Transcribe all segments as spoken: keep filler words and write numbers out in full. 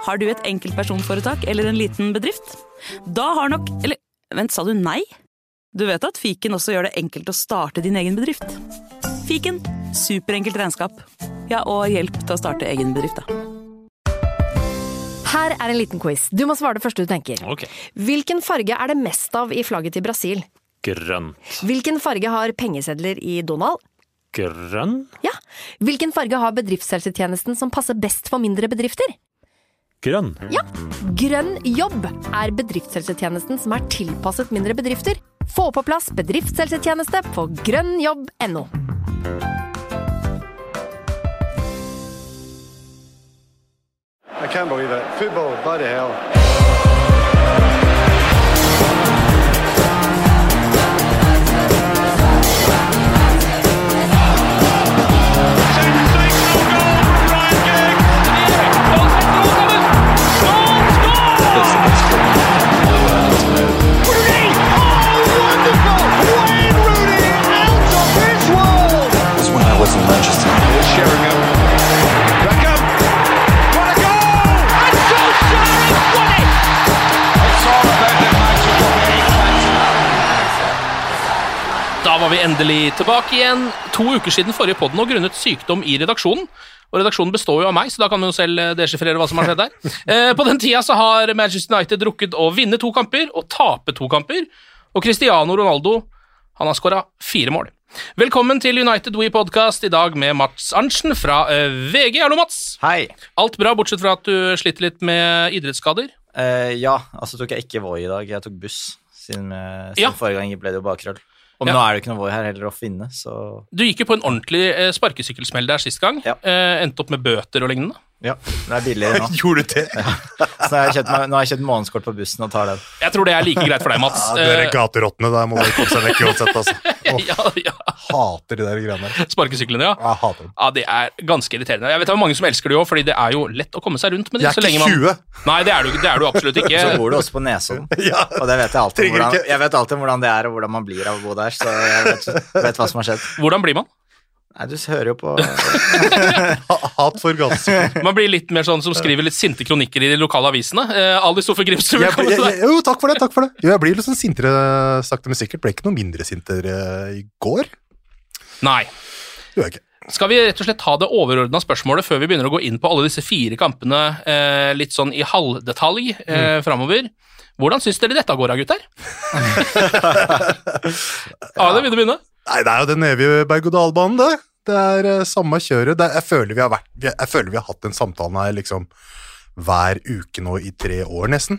Har du et enkeltpersonforetak eller en liten bedrift? Da har nok... Eller, vent, sa du nei? Du vet at Fiken også gjør det enkelt å starte din egen bedrift. Fiken, superenkelt regnskap. Ja, og hjelp til å starte egen bedrift, da. Her er en liten quiz. Du må svare det første du tenker. Ok. Hvilken farge er det mest av i flagget til Brasil? Grønt. Hvilken farge har pengesedler i Donald? Grønn? Ja. Hvilken farge har bedriftshelsetjenesten som passer best for mindre bedrifter? Grønn. Ja. Grønn jobb er bedriftshelsetjenesten som er tilpasset mindre bedrifter. Få på plass bedriftshelsetjeneste på grønnjobb punktum no. I can't believe it. Football, bloody hell. Da var vi endelig tilbake igjen. To uker siden forrige podden og grunnet sykdom i redaksjonen. Og redaksjonen består jo av meg, så da kan vi jo selv deschiffrere hva som har skjedd der. Eh, på den tida så har Manchester United rukket å vinne to kamper og tape to kamper. Og Cristiano Ronaldo, han har skåret fire mål. Velkommen til United We Podcast i dag med Mats Arntzen fra eh, V G. Hallo, Mats. Hei. Alt bra, bortsett fra at du sliter litt med idrettsskader? Uh, ja, altså tok jeg ikke Voi i dag. Jeg tok buss, siden, med, siden Ja. forrige gang ble det jo bare krøll. Og Ja. nå er det ikke noe Voi her heller å finne, så... Du gikk jo på en ordentlig eh, sparkesykkelsmell der sist gang. Ja. Eh, endte opp med bøter og lignende. Ja, det er billigere nå. Gjorde du det? Ja. Så nå har jeg kjøpt, meg- nå har jeg kjøpt månedskort på bussen og tar den. Jeg tror det er like greit for deg, Mats. Ja, dere gaterottene, der må dere komme seg vekk uansett, altså. Eh, Åh, ja, ja. hater de der greiene der. Sparkesyklene, ja. Jeg hater dem. Ja, det er ganske irriterende. Jeg vet det er mange som elsker det jo, fordi det er jo lett å komme seg rundt med det. Jeg er så lenge ikke man... tjue. Nei, det er, du, det er du absolutt ikke. Så bor du også på Nesodden, Ja. og det vet jeg alltid om Trenger hvordan, ikke- jeg vet alltid om hvordan det er og hvordan man blir av å bo der, så jeg vet, vet hva som har skjedd. Hvordan blir man? Nei, du hører jo på... Ha- Hat for gatesykler. Man blir litt mer sånn som skriver litt sinte kronikker i de lokale avisene. Eh, Ali Sofie Grimsrud, Jeg, velkommen jeg, til jeg, deg. jo, takk for det, takk for det. Jo, jeg blir litt sånn sintere sakte, men sikkert. Ble ikke noe mindre sintere i går. Nei. Gjør jeg ikke. Skal vi rett og slett ta det overordnede spørsmålet før vi begynner å gå inn på alle disse fire kampene eh, litt sånn i halvdetalj eh, fremover? Hvordan synes dere dette går, gutter? Ja, det vil du begynne. Nei, det er jo den evige berg-og-dal-banen, det. Det er uh, samme kjøret. Det er, jeg, føler vi har vært, vi, jeg føler vi har hatt den samtalen her liksom hver uke nå i tre år nesten.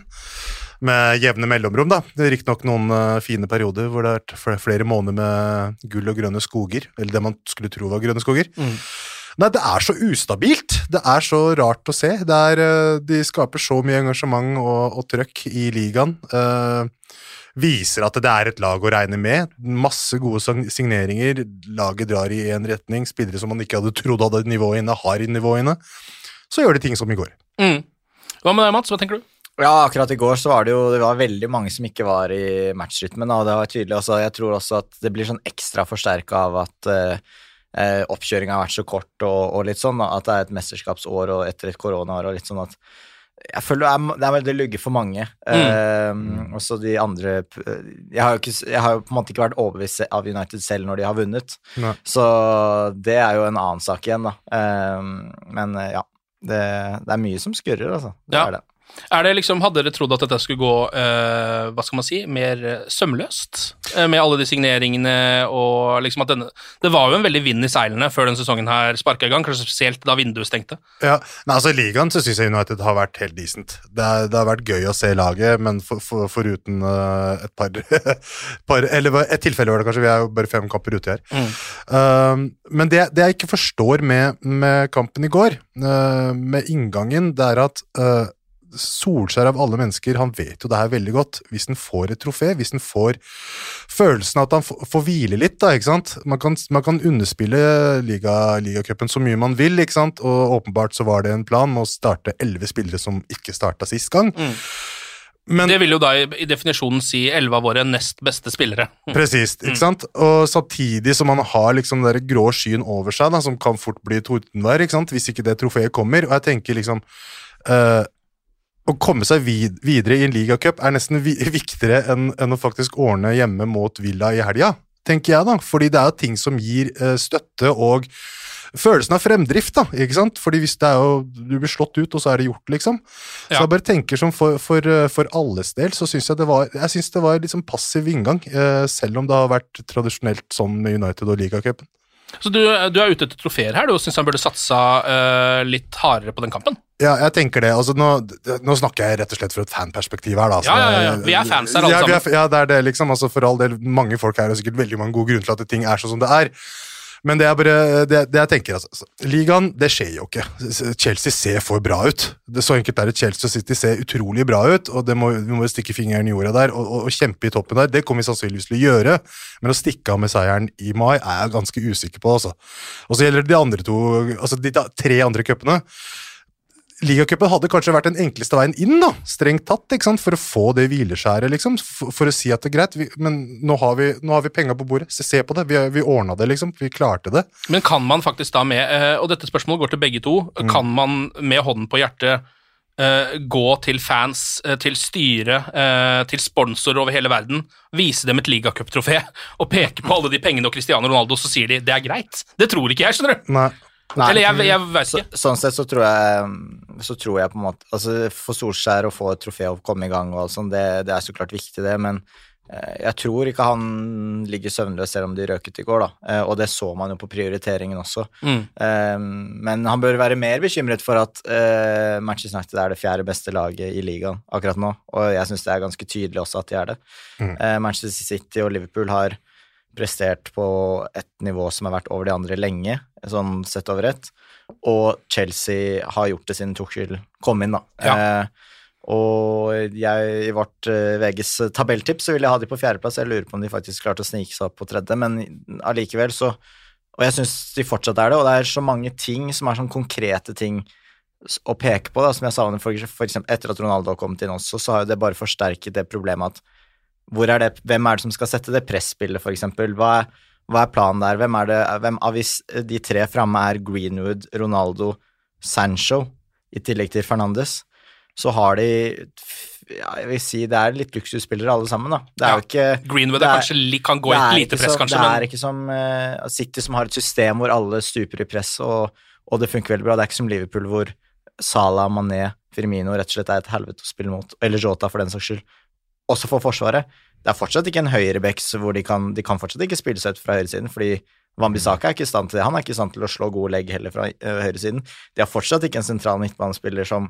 Med jevne mellomrom, da. Det er riktignok noen uh, fine perioder hvor det har vært fl- flere måneder med gull og grønne skoger, eller det man skulle tro var grønne skoger. Mm. Nei, det er så ustabilt. Det er så rart å se. Det er, uh, de skaper så mye engasjement og, og trøkk i ligaen. Uh, viser at det er et lag å regne med. Masse gode sign- signeringer. Laget drar i en retning. Spillere som man ikke hadde trodd hadde nivået inne, har i nivået inne. Så gjør de ting som i går. Mm. Hva med deg, Mats? Hva tenker du? Ja, akkurat i går så var det jo det var veldig mange som ikke var i matchrytmen, og det var tydelig også. Jeg tror også at det blir sånn ekstra forsterket av at eh, oppkjøringen har vært så kort og, og litt sånn, at det er et mesterskapsår og etter et koronaår og litt sånn at jeg føler det er, det er veldig lugge for mange. Mm. Eh, også de andre jeg har, jo ikke, jeg har jo på en måte ikke vært overbevist av United selv når de har vunnet. Nei. Så det er jo en annen sak igjen, da. Eh, men ja, det, det er mye som skurrer, altså. Det Ja. er det. Er det liksom, hadde dere trodd at dette skulle gå, eh, hva skal man si, mer eh, sømløst? Eh, med alle de signeringene og liksom at denne... Det var jo en veldig vind i seilene før den sesongen her sparket i gang, kanskje spesielt da vinduet stengte. Ja, nei, altså i ligaen så synes jeg United har vært helt decent. Det, er, det har vært gøy å se laget, men for, for, foruten uh, et par, par, eller et tilfelle var det kanskje, vi er jo bare fem kamper ute her. Mm. Um, men det, det jeg ikke forstår med, med kampen i går, uh, med inngangen, det er at uh, Solskjær av alle mennesker, han vet jo det her veldig godt. Hvis han får et trofé, hvis han får følelsen av at han får, får hvile litt, da, ikke sant? Man kan, man kan underspille liga, ligacupen så mye man vil, ikke sant? Og åpenbart så var det en plan med å starte elleve spillere som ikke startet sist gang. Mm. Men, det vil jo da i, i definisjonen si elleve av våre nest beste spillere. Mm. Precis, ikke sant? Og samtidig som man har liksom den der grå skyen over seg, da, som kan fort bli tordenvær, ikke sant? Hvis ikke det trofeet kommer. Og jeg tenker liksom... Uh, å komme seg vid- videre i en ligacup er nesten vi- viktigere enn, enn å faktisk ordne hjemme mot Villa i helga, tenker jeg da, fordi det er jo ting som gir uh, støtte og følelsen av fremdrift da, ikke sant? Fordi hvis det er jo, du blir slått ut, og så er det gjort, liksom. Så Ja. jeg bare tenker som for, for, for alles del, så synes jeg det var, jeg synes det var liksom passiv inngang, uh, selv om det har vært tradisjonelt sånn med United og ligacupen. Så du, du er ute etter trofeer her, du synes han burde satsa uh, litt hardere på den kampen? Ja, jeg tenker det. Altså, nå, nå snakker jeg rett og slett fra et fanperspektiv her, da. Ja, ja, ja, ja. Vi er fans her alle ja, vi er, sammen. ja, det er det, liksom. Altså, for all del, mange folk her har sikkert veldig mange gode grunner til at ting er sånn som det er. Men det er bare, det, det jeg tenker, altså, ligaen, det skjer jo ikke. Chelsea ser for bra ut. Det er så enkelt er det Chelsea City ser utrolig bra ut, og det må, vi må stikke fingeren i jorda der, og, og, og kjempe i toppen der. Det kommer vi sannsynligvis til å gjøre, men å stikke av med seieren i mai er jeg ganske usikker på, altså. Og så gjelder det de andre to, altså de tre andre køppene. Ligacupen hadde kanskje vært den enkleste veien inn da, strengt tatt, ikke sant, for å få det hvileskjæret, liksom, for, for å si at det er greit, vi, men nå har vi, nå har vi penger på bordet, se, se på det, vi, vi ordnet det, liksom, vi klarte det. Men kan man faktisk da med, eh, og dette spørsmålet går til begge to, mm. kan man med hånden på hjertet eh, gå til fans, eh, til styre, eh, til sponsor over hele verden, vise dem et ligacup-trofé, og peke på alle de pengene og Cristiano Ronaldo, så sier de, det er greit. Det tror ikke jeg, skjønner du? Nei. Nei, Eller jeg, jeg vet så, ikke. sånn sett så tror jeg så tror jeg på en måte altså for Solskjær å få et trofé og komme i gang og alt sånt, det, det er så klart viktig det, men eh, jeg tror ikke han ligger søvnløs selv om de røket i går da, eh, og det så man jo på prioriteringen også. Mm. Eh, men han bør være mer bekymret for at eh, Manchester United er det fjerde beste laget i ligaen akkurat nå, og jeg synes det er ganske tydelig også at de er det. Mm. Eh, Manchester City og Liverpool har prestert på et nivå som har vært over de andre lenge, sånn sett over ett, og Chelsea har gjort det siden Tuchel kom inn da. Ja. Eh, og jeg, i vårt eh, V G's tabelltips så vil jeg ha de på fjerdeplass, jeg lurer på om de faktisk klarte å snike seg opp på tredje, men allikevel så, og jeg synes de fortsatt er det, og det er så mange ting som er sånn konkrete ting å peke på da, som jeg savner for, for eksempel etter at Ronaldo har kommet inn også, så har jo det bare forsterket det problemet at hvor er det, hvem er det som skal sette det pressspillet for eksempel, hva er, hva er planen der, hvem er det, hvem av de tre fremme er Greenwood, Ronaldo, Sancho, i tillegg til Fernandes, så har de, ja, jeg vil si det er litt luksusspillere alle sammen da, det er Ja. jo ikke Greenwood er, er kanskje kan gå i et lite press, som, kanskje, det men er ikke som uh, City som har et system hvor alle stuper i press, og, og det funker veldig bra, det er ikke som Liverpool hvor Salah, Mané, Firmino rett og slett er et helvete å spille mot, eller Jota for den saks skyld, også for forsvaret. Det er fortsatt ikke en høyrebecks hvor de kan, de kan fortsatt ikke spille seg ut fra høyresiden, fordi Wan-Bissaka er ikke i stand til det. Han er ikke i stand til å slå gode legg heller fra uh, høyresiden. De har fortsatt ikke en sentral midtbanespiller som,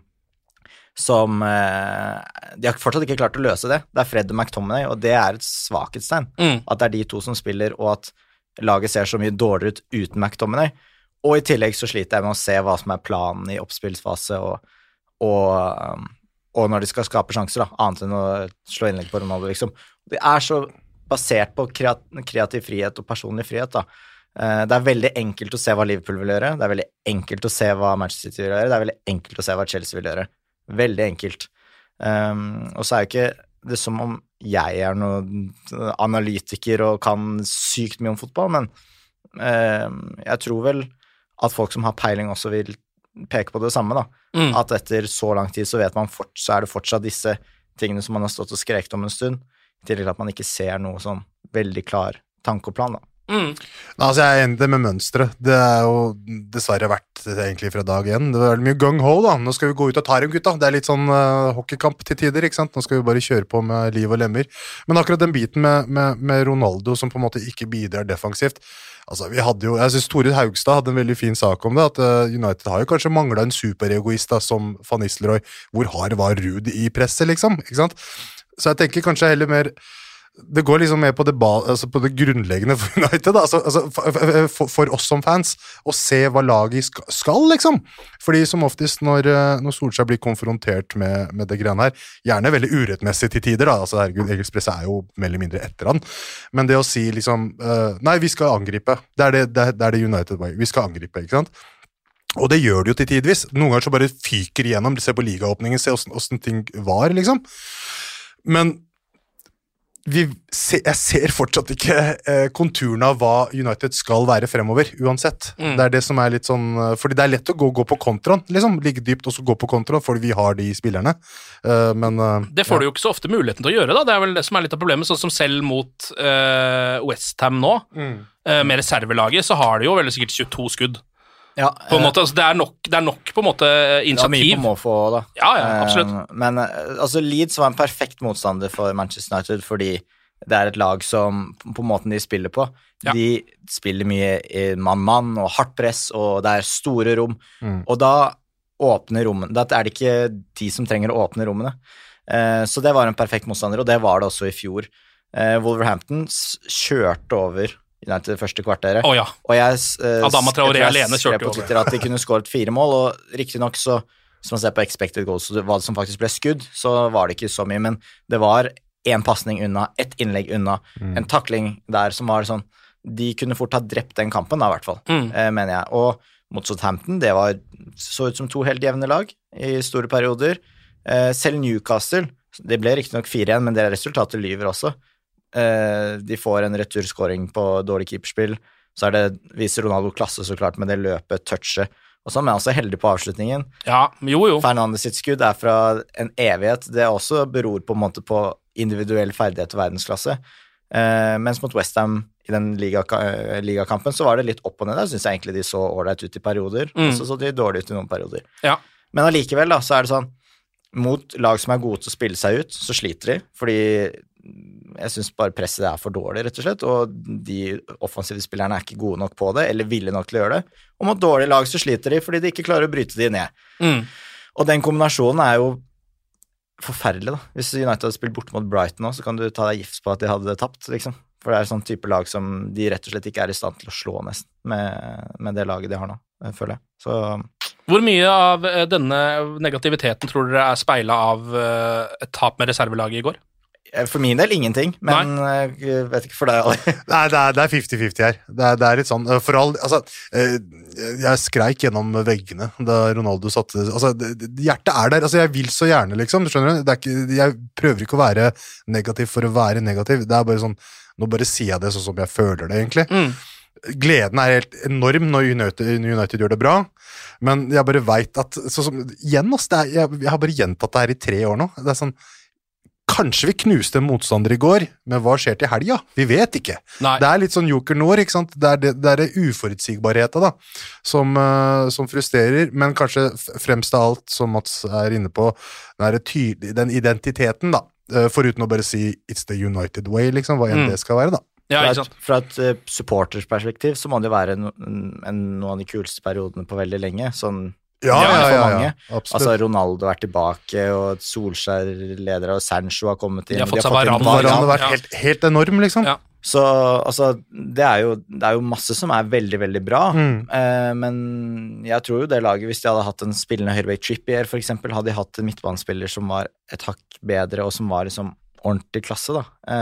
som uh, de har fortsatt ikke klart å løse det. Det er Fred og McTominay, og det er et svakhetstegn. Mm. At det er de to som spiller, og at laget ser så mye dårligere ut uten McTominay. Og i tillegg så sliter jeg med å se hva som er planen i oppspillsfase, og, og um, og når de skal skape sjanser da, annet enn å slå innlegg på Ronaldo, liksom. Det er så basert på kreat kreativ frihet og personlig frihet, da. Uh, det er veldig enkelt å se hva Liverpool vil gjøre, det er veldig enkelt å se hva Manchester City vil gjøre, det er veldig enkelt å se hva Chelsea vil gjøre. Veldig enkelt. Um, og så er jo ikke det som om jeg er noen analytiker og kan sykt mye om fotball, men uh, jeg tror vel at folk som har peiling også vil peke på det samme da, mm. at etter så lang tid så vet man fort, så er det fortsatt disse tingene som man har stått og skrekt om en stund, til at man ikke ser noe sånn veldig klar tanke og plan da. Mm. Altså jeg er enig med mønstret. Det er jo dessverre vært egentlig fra dag igjen. Det er mye gung-ho da. Nå skal vi gå ut og ta dem, gutta. Det er litt sånn uh, hockeykamp til tider, ikke sant? Nå skal vi bare kjøre på med liv og lemmer. Men akkurat den biten med, med, med Ronaldo som på en måte ikke bidrar defensivt, altså vi hadde jo, jeg synes Tore Haugstad hadde en veldig fin sak om det, at uh, United har jo kanskje manglet en superegoist da, som Van Nistelrooy, hvor hard var Ruud i presset liksom, ikke sant? Så jeg tenker kanskje heller mer, det går liksom mer på det, altså på det grunnleggende for United, da. Altså, altså for, for, for oss som fans, å se hva laget skal, skal liksom. Fordi som oftest når, når Solskjær blir konfrontert med, med det greiene her, gjerne veldig urettmessig til tider, da. Altså herregud, engelsk presse er jo mer eller mindre etter han. Men det å si liksom, uh, nei, vi skal angripe. Det er det, det, er, det, er det United way. Vi skal angripe, ikke sant? Og det gjør det jo til tidvis. Noen ganger så bare fyker igjennom, se på ligaåpningen, se hvordan, hvordan ting var, liksom. Men vi se, jeg ser fortsatt ikke eh, konturen av hva United skal være fremover, uansett. Mm. Det er det som er litt sånn, fordi det er lett å gå, gå på kontraen, liksom, ligge dypt og så gå på kontraen, fordi vi har de spillerne. Uh, men, uh, det får ja. du jo ikke så ofte muligheten til å gjøre, da. Det er vel det som er litt av problemet, sånn som selv mot uh, West Ham nå, mm. uh, med reservelaget, så har de jo veldig sikkert tjueto skudd. Ja, på en måte, altså, det, er nok, det er nok på en måte initiativ. Det var mye på måfå da. Ja, ja, absolutt. Eh, men altså, Leeds var en perfekt motstander for Manchester United, fordi det er et lag som, på måten de spiller på, ja. de spiller mye i mann-mann og hardt press, og det er store rom, mm. og da åpner rommene, da er det ikke de som trenger å åpne rommene. Eh, så det var en perfekt motstander, og det var det også i fjor. Eh, Wolverhampton kjørte over United det første kvarteret. Oh, ja. Og jeg, uh, Adama Traoré alene kjørte på Twitter at de kunne skåret fire mål, og riktig nok så, hvis man ser på expected goals, hva som faktisk ble skudd, så var det ikke så mye, men det var en passning unna, ett innlegg unna, mm. en takling der som var sånn, de kunne fort ha drept den kampen da, i hvert fall, mm. uh, mener jeg. Og mot Southampton, det var, så ut som to helt jevne lag i store perioder. Uh, selv Newcastle, det ble riktig nok fire igjen, men det resultatet lyver også. Uh, de får en returskåring på dårlig keeperspill, så er det, viser Ronaldo klasse så klart med det løpet, touchet, og så er man også heldig på avslutningen. Ja, jo jo. Fernandes sitt skudd er fra en evighet, det også beror på en måte på individuell ferdighet og verdensklasse, uh, mens mot West Ham i den liga, uh, ligakampen så var det litt opp og ned, der synes jeg egentlig de så ordentlig ut i perioder, mm. og så så de dårlig ut i noen perioder. Ja. Men allikevel da, så er det sånn, mot lag som er gode til å spille seg ut, så sliter de, fordi jeg synes bare presset er for dårlig, rett og slett, og de offensive spillerne er ikke gode nok på det, eller ville nok til å gjøre det, og mot dårlige lag så sliter de, fordi de ikke klarer å bryte de ned. Mm. Og den kombinasjonen er jo forferdelig da. Hvis United hadde spilt bort mot Brighton nå, så kan du ta deg gift på at de hadde tapt, liksom. For det er sånn type lag som de rett og slett ikke er i stand til å slå nesten, med, med det laget de har nå, føler jeg. Så... Hvor mye av denne negativiteten tror dere er speilet av et tap med reservelaget i går? For min del ingenting, men jeg vet ikke for deg, Ali. Nei, det er fifty fifty her. Det er, det er litt sånn, for all, altså, jeg skreik gjennom veggene da Ronaldo satte, altså, hjertet er der, altså, jeg vil så gjerne, liksom, du skjønner, det er ikke, jeg prøver ikke å være negativ for å være negativ, det er bare sånn, nå bare sier jeg det sånn som jeg føler det, egentlig. Mm. Gleden er helt enorm når United, United gjør det bra, men jeg bare vet at, så som, igjen, altså, det er, jeg, jeg har bare gjentatt det her i tre år nå, det er sånn, kanskje vi knuste en motstander i går, men hva skjer til helga? Vi vet ikke. Nei. Det er litt sånn joker nord, ikke sant? Det er det, det, er det uforutsigbarheten da, som, uh, som frustrerer, men kanskje fremst av alt, som Mats er inne på, den, tydelig, den identiteten da, uh, foruten å bare si it's the United way, liksom, hva enn mm. det skal være da. Ja, fra et, fra et uh, supportersperspektiv så må det være no, en, noen av de kuleste periodene på veldig lenge, sånn Ja, ja, ja, ja, ja. Altså Ronaldo er tilbake, og Solskjær leder, og Sancho har kommet inn. De har fått seg Varane. Varane har vært helt, helt enorm, liksom. Ja. Så altså, det er, jo, det er jo masse som er veldig, veldig bra, mm. eh, men jeg tror jo det laget, hvis de hadde hatt en spillende høyrebekk, Trippier for eksempel, hadde de hatt en midtbanespiller som var et hakk bedre, og som var liksom ordentlig klasse da,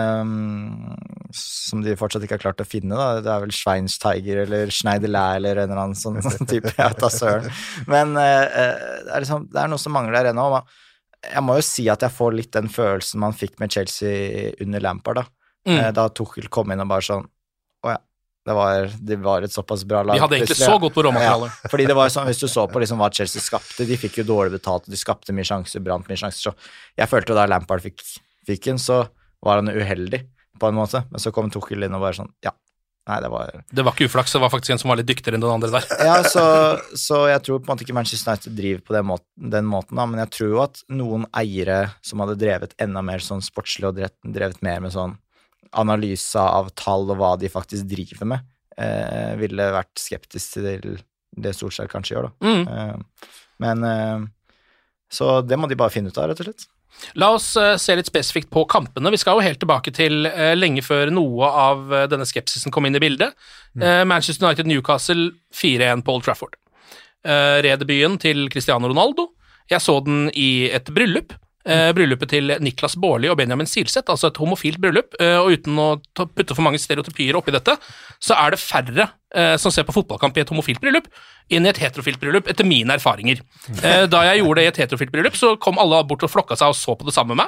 um, som de fortsatt ikke har klart å finne da, det er vel Schweinsteiger eller Schneiderlei eller en eller annen sånn, sånn type, jeg tar søren, men uh, det, er liksom, det er noe som mangler der ennå, jeg må jo si at jeg får litt den følelsen man fikk med Chelsea under Lampard da, mm. uh, da Tuchel kom inn og bare sånn, åja, det var, det var et såpass bra lag. De hadde egentlig så godt på råmaterialet. Ja, fordi det var sånn, hvis du så på liksom hva Chelsea skapte, de fikk jo dårlig betalt, de skapte mye sjanser, brant mye sjanser, så jeg følte jo da Lampard fikk fikk han, så var han uheldig på en måte, men så kom Tuchel inn og bare sånn, ja, nei, det var... Det var ikke uflaks, det var faktisk en som var litt dyktigere enn den andre der. Ja, så, så jeg tror på en måte ikke Manchester United driver på den måten, den måten da, men jeg tror jo at noen eiere som hadde drevet enda mer sånn sportslig og drevet, drevet mer med sånn analyse av tall og hva de faktisk driver med, eh, ville vært skeptisk til det Solskjær kanskje gjør da. Mm. Eh, men eh, så det må de bare finne ut av, rett og slett. La oss uh, se litt spesifikt på kampene. Vi skal jo helt tilbake til uh, lenge før noe av uh, denne skepsisen kom inn i bildet. Mm. Uh, Manchester United Newcastle fire en på Old Trafford. Uh, redebyen til Cristiano Ronaldo. Jeg så den i et bryllup. Uh, bryllupet til Niklas Baarli og Benjamin Silseth, altså et homofilt bryllup, uh, og uten å putte for mange stereotypier oppi dette, så er det færre uh, som ser på fotballkamp i et homofilt bryllup inn i et heterofilt bryllup, etter mine erfaringer. Uh, da jeg gjorde det i et heterofilt bryllup, så kom alle bort og flokka seg og så på det samme med meg.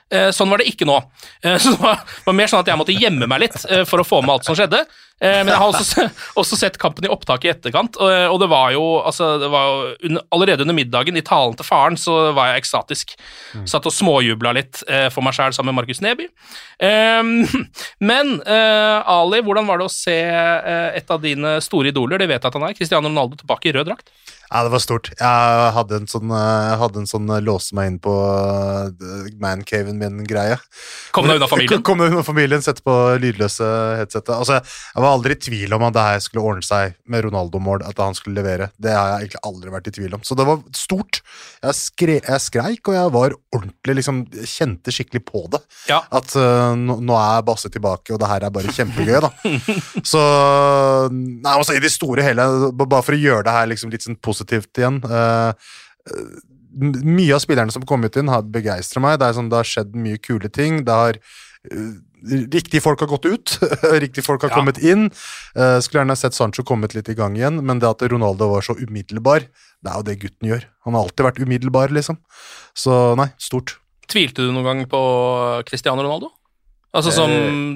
Eh, sånn var det ikke nå. Eh, så det var, var mer sånn at jeg måtte gjemme meg litt eh, for å få med alt som skjedde. Eh, men jeg har også, også sett kampen i opptak i etterkant, og, og det var jo, altså, det var jo under, allerede under middagen, i talen til faren, så var jeg ekstatisk. Mm. Satt og småjubla litt eh, for meg selv sammen med Markus Neby. Eh, men eh, Ali, hvordan var det å se eh, et av dine store idoler, det vet jeg at han er, Cristiano Ronaldo, tilbake i rød drakt? Ja, det var stort. Jeg hadde en sånn, jeg hadde en sånn låse meg inn på mancaven min-greie. Kom deg unna familien? Kom deg unna familien, sette på lydløse headsetet. Altså, jeg var aldri i tvil om at det her skulle ordne seg med Ronaldo-mål, at han skulle levere. Det har jeg egentlig aldri vært i tvil om. Så det var stort. Jeg, skre, jeg skreik, og jeg var ordentlig, liksom, kjente skikkelig på det. Ja. At uh, nå, nå er Basse tilbake, og det her er bare kjempegøy, da. Så, nei, altså, i det store hele, bare for å gjøre det her liksom litt sånn positivt igjen. Uh, mye av spillerne som kom ut inn har begeistret meg. Det er sånn, det har skjedd mye kule ting. Det har uh, riktige folk har gått ut. Riktige folk har ja. kommet inn. Uh, skulle gjerne sett Sancho kommet litt i gang igjen, men det at Ronaldo var så umiddelbar, det er jo det gutten gjør. Han har alltid vært umiddelbar, liksom. Så nei, stort. Tvilte du noen gang på Cristiano Ronaldo? Altså som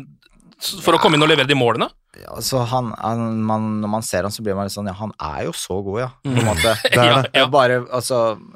for å komme inn og levere de målene? Ja, altså han, han man, når man ser han så blir man litt sånn, ja, han er jo så god, ja, på en måte. Det er, ja, det. Ja. Bare, altså,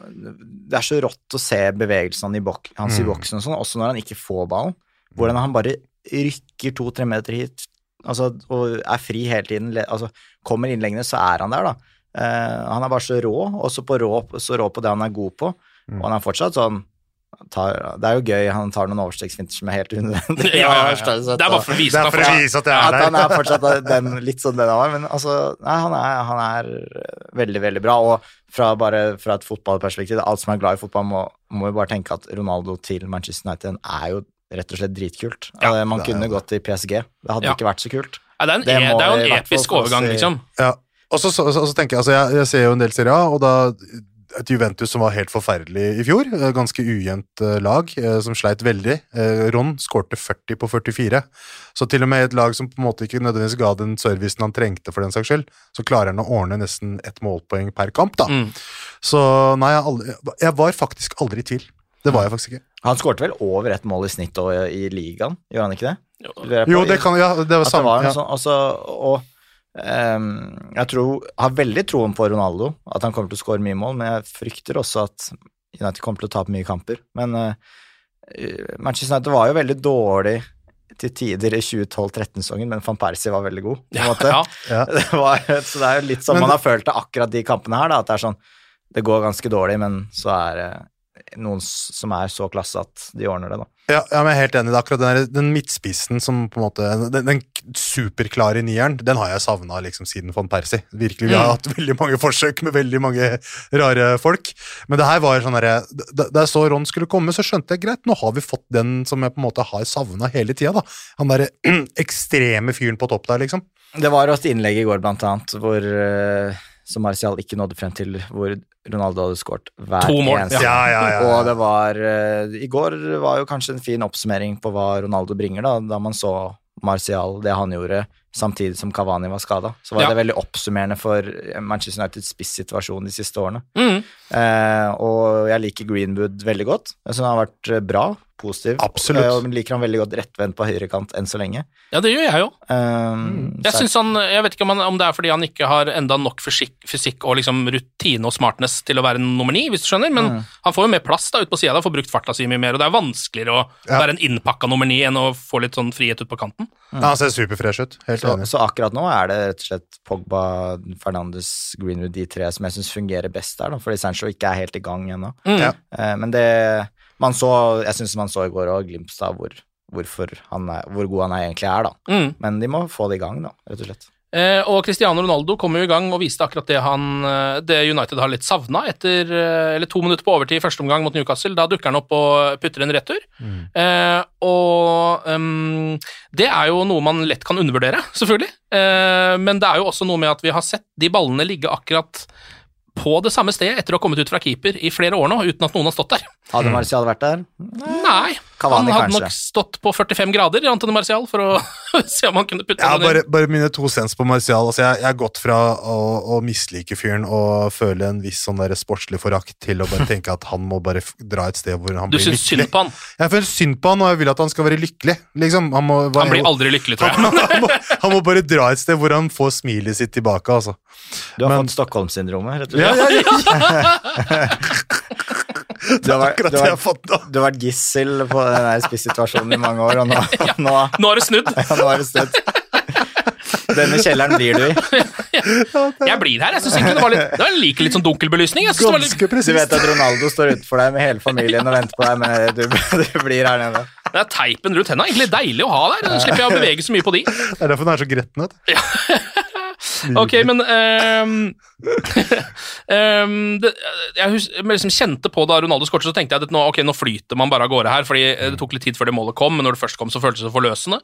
det er så rått å se bevegelsene i bok, hans mm. i boksen og sånn, også når han ikke får ballen. Hvordan han bare rykker to-tre meter hit, altså, og er fri hele tiden, altså, kommer innleggende, så er han der, da. Uh, han er bare så rå, også på rå, så rå på det han er god på, mm. og han er fortsatt sånn, Tar, det er jo gøy, han tar noen overstegsfinter som er helt unødvendig. Ja, ja, ja. Det er bare for å vise, for å vise at, at han er fortsatt den, litt sånn den han var, men altså, nei, han er, han er veldig, veldig bra, og fra, bare, fra et fotballperspektiv, alt som er glad i fotball må, må jo bare tenke at Ronaldo til Manchester United er jo rett og slett dritkult. Ja, man kunne gått til P S G, det hadde ja. ikke vært så kult. Ja, det er, en, det det er jo en episk overgang, liksom. Ja, og så, så, så, så tenker jeg, altså, jeg, jeg ser jo en del Serie A, og da et Juventus som var helt forferdelig i fjor, ganske ujevnt lag, som sleit veldig. Ron skårte førti på førtifire, så til og med et lag som på en måte ikke nødvendigvis ga den servicen han trengte for den saks skyld, så klarer han å ordne nesten et målpoeng per kamp, da. Mm. Så nei, jeg, aldri, jeg var faktisk aldri i tvil. Det var jeg faktisk ikke. Han skårte vel over et mål i snitt og i ligaen, gjør han ikke det? Jo, jo det kan, ja, det var samme. Ja. Sånn, også, og Um, jeg tror, har veldig troen på Ronaldo, at han kommer til å skåre mye mål, men jeg frykter også at United kommer til å tape mye kamper. Men uh, Manchester United var jo veldig dårlig til tider i tjue tolv-tretten-sesongen, men Van Persie var veldig god, på en måte. Ja, ja. Det var, så det er jo litt sånn men, man har følt det akkurat de kampene her, da, at det er sånn, det går ganske dårlig, men så er det uh, noen som er så klasse at de ordner det, da. Ja, jeg er helt enig. Det er akkurat den, der, den midtspissen som på en måte, den, den superklare nieren, den har jeg savnet liksom siden Van Persie. Virkelig, vi har hatt veldig mange forsøk med veldig mange rare folk, men det her var sånn der, da jeg så Ron skulle komme, så skjønte jeg greit, nå har vi fått den som jeg på en måte har savnet hele tiden, da. Han der ekstreme fyren på topp der, liksom. Det var et innlegg i går, blant annet, hvor som Martial ikke nådde frem til, hvor Ronaldo hadde skåret hver eneste. Ja, ja, ja, ja. Og det var, uh, i går var jo kanskje en fin oppsummering på hva Ronaldo bringer, da, da man så Martial, det han gjorde, samtidig som Cavani var skadet. Så var ja. det veldig oppsummerende for Manchester Uniteds spissituasjon de siste årene. Mm. Uh, og jeg liker Greenwood veldig godt. Jeg synes han har vært bra, positiv. Absolutt. Og liker han veldig godt rettvendt på høyre kant enn så lenge. Ja, det gjør jeg jo. Um, mm. Jeg synes han, jeg vet ikke om, han, om det er fordi han ikke har enda nok fysikk, fysikk og liksom rutine og smartness til å være nummer ni, hvis du skjønner, men mm. han får jo mer plass da ut på siden, får brukt farta si mye mer, og det er vanskeligere å ja. være en innpakka nummer ni enn å få litt sånn frihet ut på kanten. Mm. Ja, han ser superfresh ut, helt så, enig. Så akkurat nå er det rett og slett Pogba, Fernandes, Greenwood, de tre som jeg synes fungerer best der, da, fordi Sancho ikke er helt i gang ennå. Mm. Ja. Uh, men det man så, jeg synes man så i går også glimt av hvor, hvorfor han er, hvor god han er egentlig er, da. Mm. Men de må få det i gang, da, rett og slett. Eh, og Cristiano Ronaldo kom jo i gang og viste akkurat det han, det United har litt savnet etter, eller to minutter på overtid i første omgang mot Newcastle. Da dukker han opp og putter en retur. Mm. Eh, og um, det er jo noe man lett kan undervurdere, selvfølgelig. Eh, men det er jo også noe med at vi har sett de ballene ligge akkurat på det samme stedet etter å ha kommet ut fra keeper i flere år nå, uten at noen har stått der. Hadde Martial vært der? Nei, Cavani, han hadde kanskje. nok stått på førtifem grader, Antony Martial, for å se om han kunne putte Ja, den bare, inn. bare mine to cents på Martial. Altså, jeg, jeg har gått fra å, å mislike fyren og føle en viss sånn der sportslig forakt til å bare tenke at han må bare f- dra et sted hvor han Du blir syns lykkelig. synd på han. Jeg føler synd på han, og jeg vil at han skal være lykkelig. Liksom, han, må, Han blir aldri lykkelig, tror jeg. han, må, han må bare dra et sted hvor han får smilet sitt tilbake, altså. Du har Men- fått Stockholm-syndromet, rett og Ja, slett. ja, ja. Du har, vært, Akkurat du, det jeg har, har fått nå. du har vært gissel på den der spissituasjonen i mange år, og nå, nå, Nå er det snudd. ja, nå er det støtt. Denne kjelleren blir du i. Jeg blir her. Jeg synes egentlig det var litt Det var like litt sånn dunkel belysning. Jeg synes det var litt Ganske Du presist. vet at Ronaldo står utenfor deg med hele familien og venter på deg, men du, du blir her nede. Det er teipen rundt hendene. Egentlig deilig å ha der. Da slipper jeg å bevege så mye på de. Det er derfor den er så gretten, vet du. Ok, men ehm, ehm, det, Jeg hus, jeg liksom kjente på da Ronaldo skåret, så tenkte jeg at nå, ok, nå flyter man bare av gårde her, fordi det tok litt tid før det målet kom, men når det først kom, så føltes det forløsende.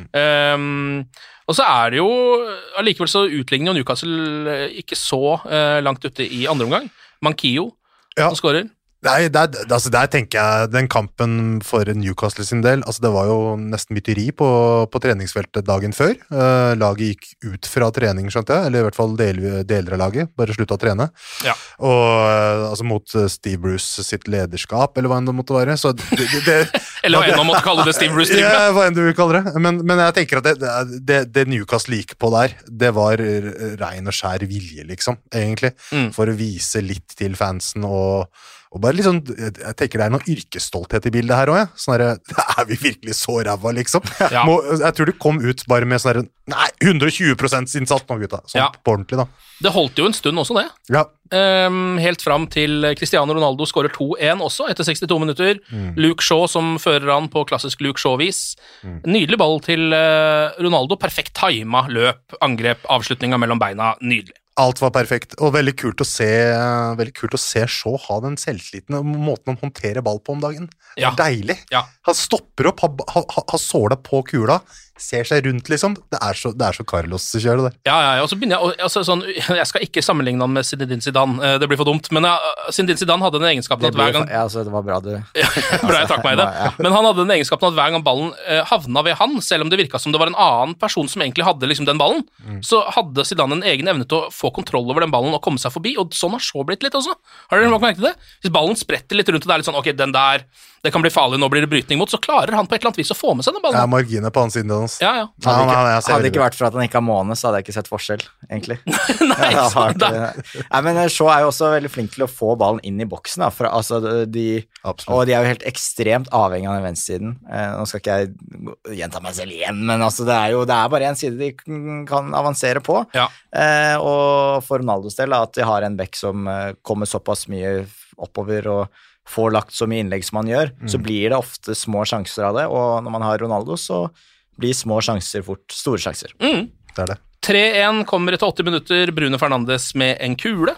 Ehm, og så er det jo allikevel så utligner jo Newcastle ikke så eh, langt ute i andre omgang. Manquillo Ja. som skårer. Nei, der, altså der tenker jeg, den kampen for Newcastle sin del, altså det var jo nesten mytteri på, på treningsfeltet dagen før. Uh, laget gikk ut fra trening, skjønte jeg, eller i hvert fall del, deler av laget, bare sluttet å trene. Ja. Og uh, altså mot uh, Steve Bruce sitt lederskap, eller hva enn det måtte være. Så det, det, det, Eller hva enn man måtte kalle det Steve Bruce driver med. ja, hva enn du vil kalle det. Men, men jeg tenker at det, det, det Newcastle gikk på der, det var ren og skjær vilje, liksom, egentlig. Mm. For å vise litt til fansen og Og bare liksom, jeg tenker det er noe yrkesstolthet i bildet her også, ja. Sånn der, er vi virkelig så ræva, liksom? Ja. Må, jeg tror det kom ut bare med sånn der, nei, hundre og tjue prosent innsats nå, gutta. Sånn Ja. på ordentlig, da. Det holdt jo en stund også, det. Ja, Ehm, helt fram til Cristiano Ronaldo skårer to én også, etter sekstito minutter. Luke Shaw som fører han på klassisk Luke Shaw-vis. Nydelig ball til eh, Ronaldo. Perfekt tima, løp, angrep, avslutninga mellom beina. Nydelig. alt var perfekt, og veldig kult å se, veldig kult å se Shaw ha den selvtilliten og måten han håndterer ball på om dagen. Det Ja. er deilig. Ja. Han stopper opp, har, har, har såla på kula, ser seg rundt, liksom. Det er så, det er så Carlos-kjøret der. Ja, ja, ja, og så begynner jeg å- altså, sånn, Jeg skal ikke sammenligne han med Zinedine Zidane, eh, det blir for dumt, men ja, Zinedine Zidane hadde den egenskapen Det, at hver blir, gang ja, altså, det var bra du Bra jeg trakk meg i det. Ja. Men han hadde den egenskapen at hver gang ballen eh, havna ved han, selv om det virka som det var en annen person som egentlig hadde liksom den ballen, så hadde Zidane en egen evne til å få kontroll over den ballen og komme seg forbi, og sånn har så blitt litt også. Har dere lagt merke til det? Hvis ballen spretter litt rundt, og det er litt sånn, ok, den der, det kan bli farlig, nå blir det brytning mot, så klarer han på et eller annet vis å få med seg den Jeg ballen. er marginer på hans side. Hans. Ja, ja. Ja, Hadde nei, ikke, jeg ser hadde veldig ikke bra. vært for at han ikke har måne, så hadde jeg ikke sett forskjell, egentlig. Nei, Jeg har da, ikke- Nei, men Shaw er jo også veldig flink til å få ballen inn i boksen, da, for, altså, de, Absolutt. og de er jo helt ekstremt avhengig av den venstresiden. Eh, nå skal ikke jeg gjenta meg selv igjen, men altså, det er jo det er bare en side de kan avansere på. ja. Eh, og for Ronaldos del, da, at de har en back som eh, kommer såpass mye oppover og får lagt så mye innlegg som han gjør, så blir det ofte små sjanser av det, og når man har Ronaldo, så blir små sjanser fort store sjanser. Mm. Det er det. tre én kommer etter åtti minutter, Bruno Fernandes med en kule.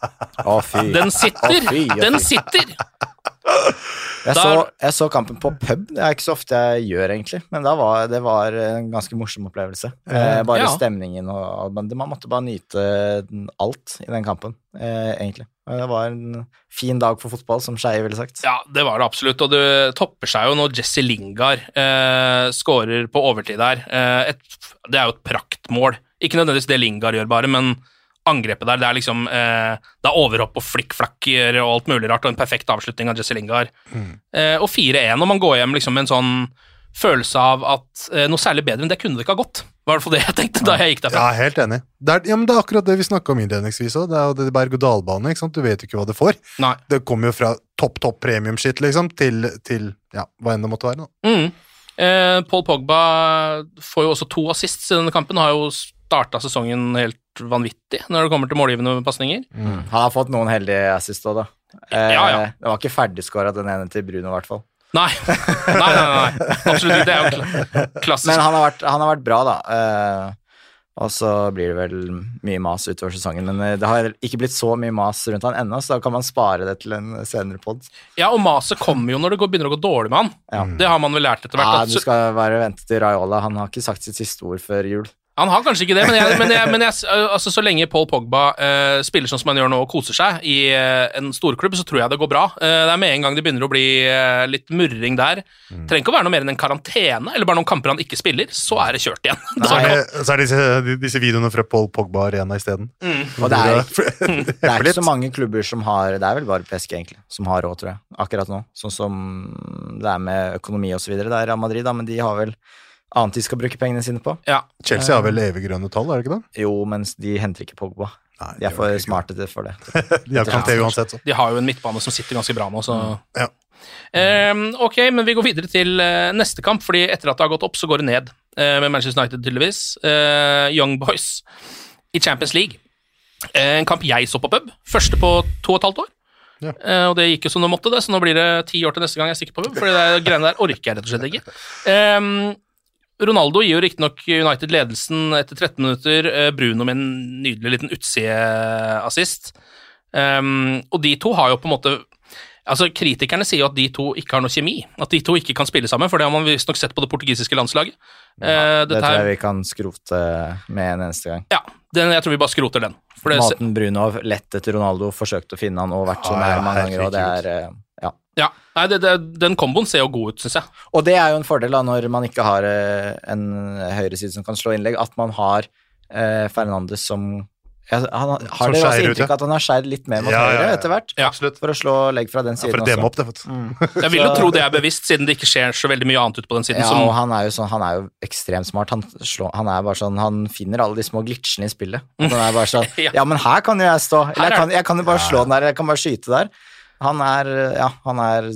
Å, fy. Den sitter! Å, fy, å, Den fy. sitter! Jeg Der- så, jeg så kampen på pub, det er ikke så ofte jeg gjør egentlig, men da var, det var en ganske morsom opplevelse. Eh, bare Ja. stemningen og men man måtte bare nyte alt i den kampen, eh, egentlig. Det var en fin dag for fotball, som Skeie ville sagt. Ja, det var det absolutt, og det topper seg jo når Jesse Lingard eh, skårer på overtid der. Eh, et, det er jo et praktmål. Ikke nødvendigvis det Lingard gjør bare, men angrepet der, det er liksom eh, det er overhopp og flikkflakker og alt mulig rart, og en perfekt avslutning av Jesse Lingard. Eh, og fire én, og man går hjem liksom med en sånn følelse av at eh, noe særlig bedre enn det kunne det ikke ha gått. Det var i hvert fall det jeg tenkte da jeg gikk derfra. Ja, helt enig. Det er, ja, men det er akkurat det vi snakket om innledningsvis også. Det er jo det berg-og-dal-bane, ikke sant? Du vet jo ikke hva du får. Nei. Det kommer jo fra topp, topp premium-shit, liksom, til, til, ja, hva enn det måtte være. Da. Mm. Eh, Paul Pogba får jo også to assists i denne kampen, har jo starta sesongen helt vanvittig når det kommer til målgivende pasninger. Mm. Han har fått noen heldige assist også, da. Eh, Ja, ja. Det var ikke ferdigskåret den ene til Bruno, i hvert fall. Nei. nei, nei, nei, absolutt ikke. Det er jo kla- klassisk. Men han har vært, han har vært bra, da. Eh, og så blir det vel mye mas utover sesongen, men eh, det har ikke blitt så mye mas rundt han ennå, så da kan man spare det til en senere pod. Ja, og maset kommer jo når det går, begynner å gå dårlig med han. Ja. Det har man vel lært etter hvert. Ja, at- du skal bare vente til Raiola. Han har ikke sagt sitt siste ord før jul. Han har kanskje ikke det, men, jeg, men, jeg, men jeg, altså, så lenge Paul Pogba uh, spiller sånn som han gjør nå og koser seg i uh, en storklubb, så tror jeg det går bra. Uh, det er med en gang det begynner å bli uh, litt murring der. Mm. Trenger ikke å være noe mer enn en karantene, eller bare noen kamper han ikke spiller, så er det kjørt igjen. Så er det, så er det disse, disse videoene fra Paul Pogba Arena i stedet. Mm. Og det er, det er ikke så mange klubber som har, det er vel bare P S G egentlig, som har råd, tror jeg, akkurat nå. Sånn som det er med økonomi og så videre. Det er Real Madrid, da, men de har vel annet de skal bruke pengene sine på. Ja. Chelsea har vel evig grønne tall, er det ikke det? Jo, mens de henter ikke Pogba. Nei, de er for smarte for det. De har Kanté uansett, så. De har jo en midtbane som sitter ganske bra nå, så... Ja. Um, ok, men vi går videre til uh, neste kamp, fordi etter at det har gått opp, så går det ned uh, med Manchester United tydeligvis. Uh, Young Boys i Champions League. Uh, en kamp jeg så på pub, første på to og et halvt år. Ja. Uh, og det gikk jo som det måtte det, så nå blir det ti år til neste gang jeg stikker på pub, fordi det greiene der orker jeg rett og slett ikke. Um, Ronaldo gir jo riktig nok United ledelsen etter tretten minutter, Bruno med en nydelig liten utside-assist. Um, og de to har jo på en måte... Altså, kritikerne sier jo at de to ikke har noe kjemi, at de to ikke kan spille sammen, for det har man visst nok sett på det portugisiske landslaget. Ja, uh, det tror jeg vi kan skrote med en eneste gang. Ja, den, jeg tror vi bare skroter den. For det, Maten Bruno har lett etter Ronaldo, forsøkt å finne han og vært så nær mange ganger, og det er... Uh, ja. Ja, nei, det, det, den komboen ser jo god ut, synes jeg. Og det er jo en fordel da, når man ikke har eh, en høyreside som kan slå innlegg, at man har eh, Fernandes som ja, han, Har dere også inntrykk at han har skjedd litt mer mot ja, høyre etter hvert? Ja, absolutt. For å slå legg fra den siden ja, for å demme opp det, mm. Jeg vil jo tro det er bevisst, siden det ikke skjer så veldig mye annet ut på den siden. Ja, som... og han er jo, sånn, han er jo ekstremt smart. Han, slår, han er bare sånn, han finner alle de små glitchene i spillet. Han er bare sånn, ja. ja, men her kan jo jeg stå. Eller jeg kan, jeg kan jo bare slå den der, jeg kan bare skyte der. Han er, ja, han er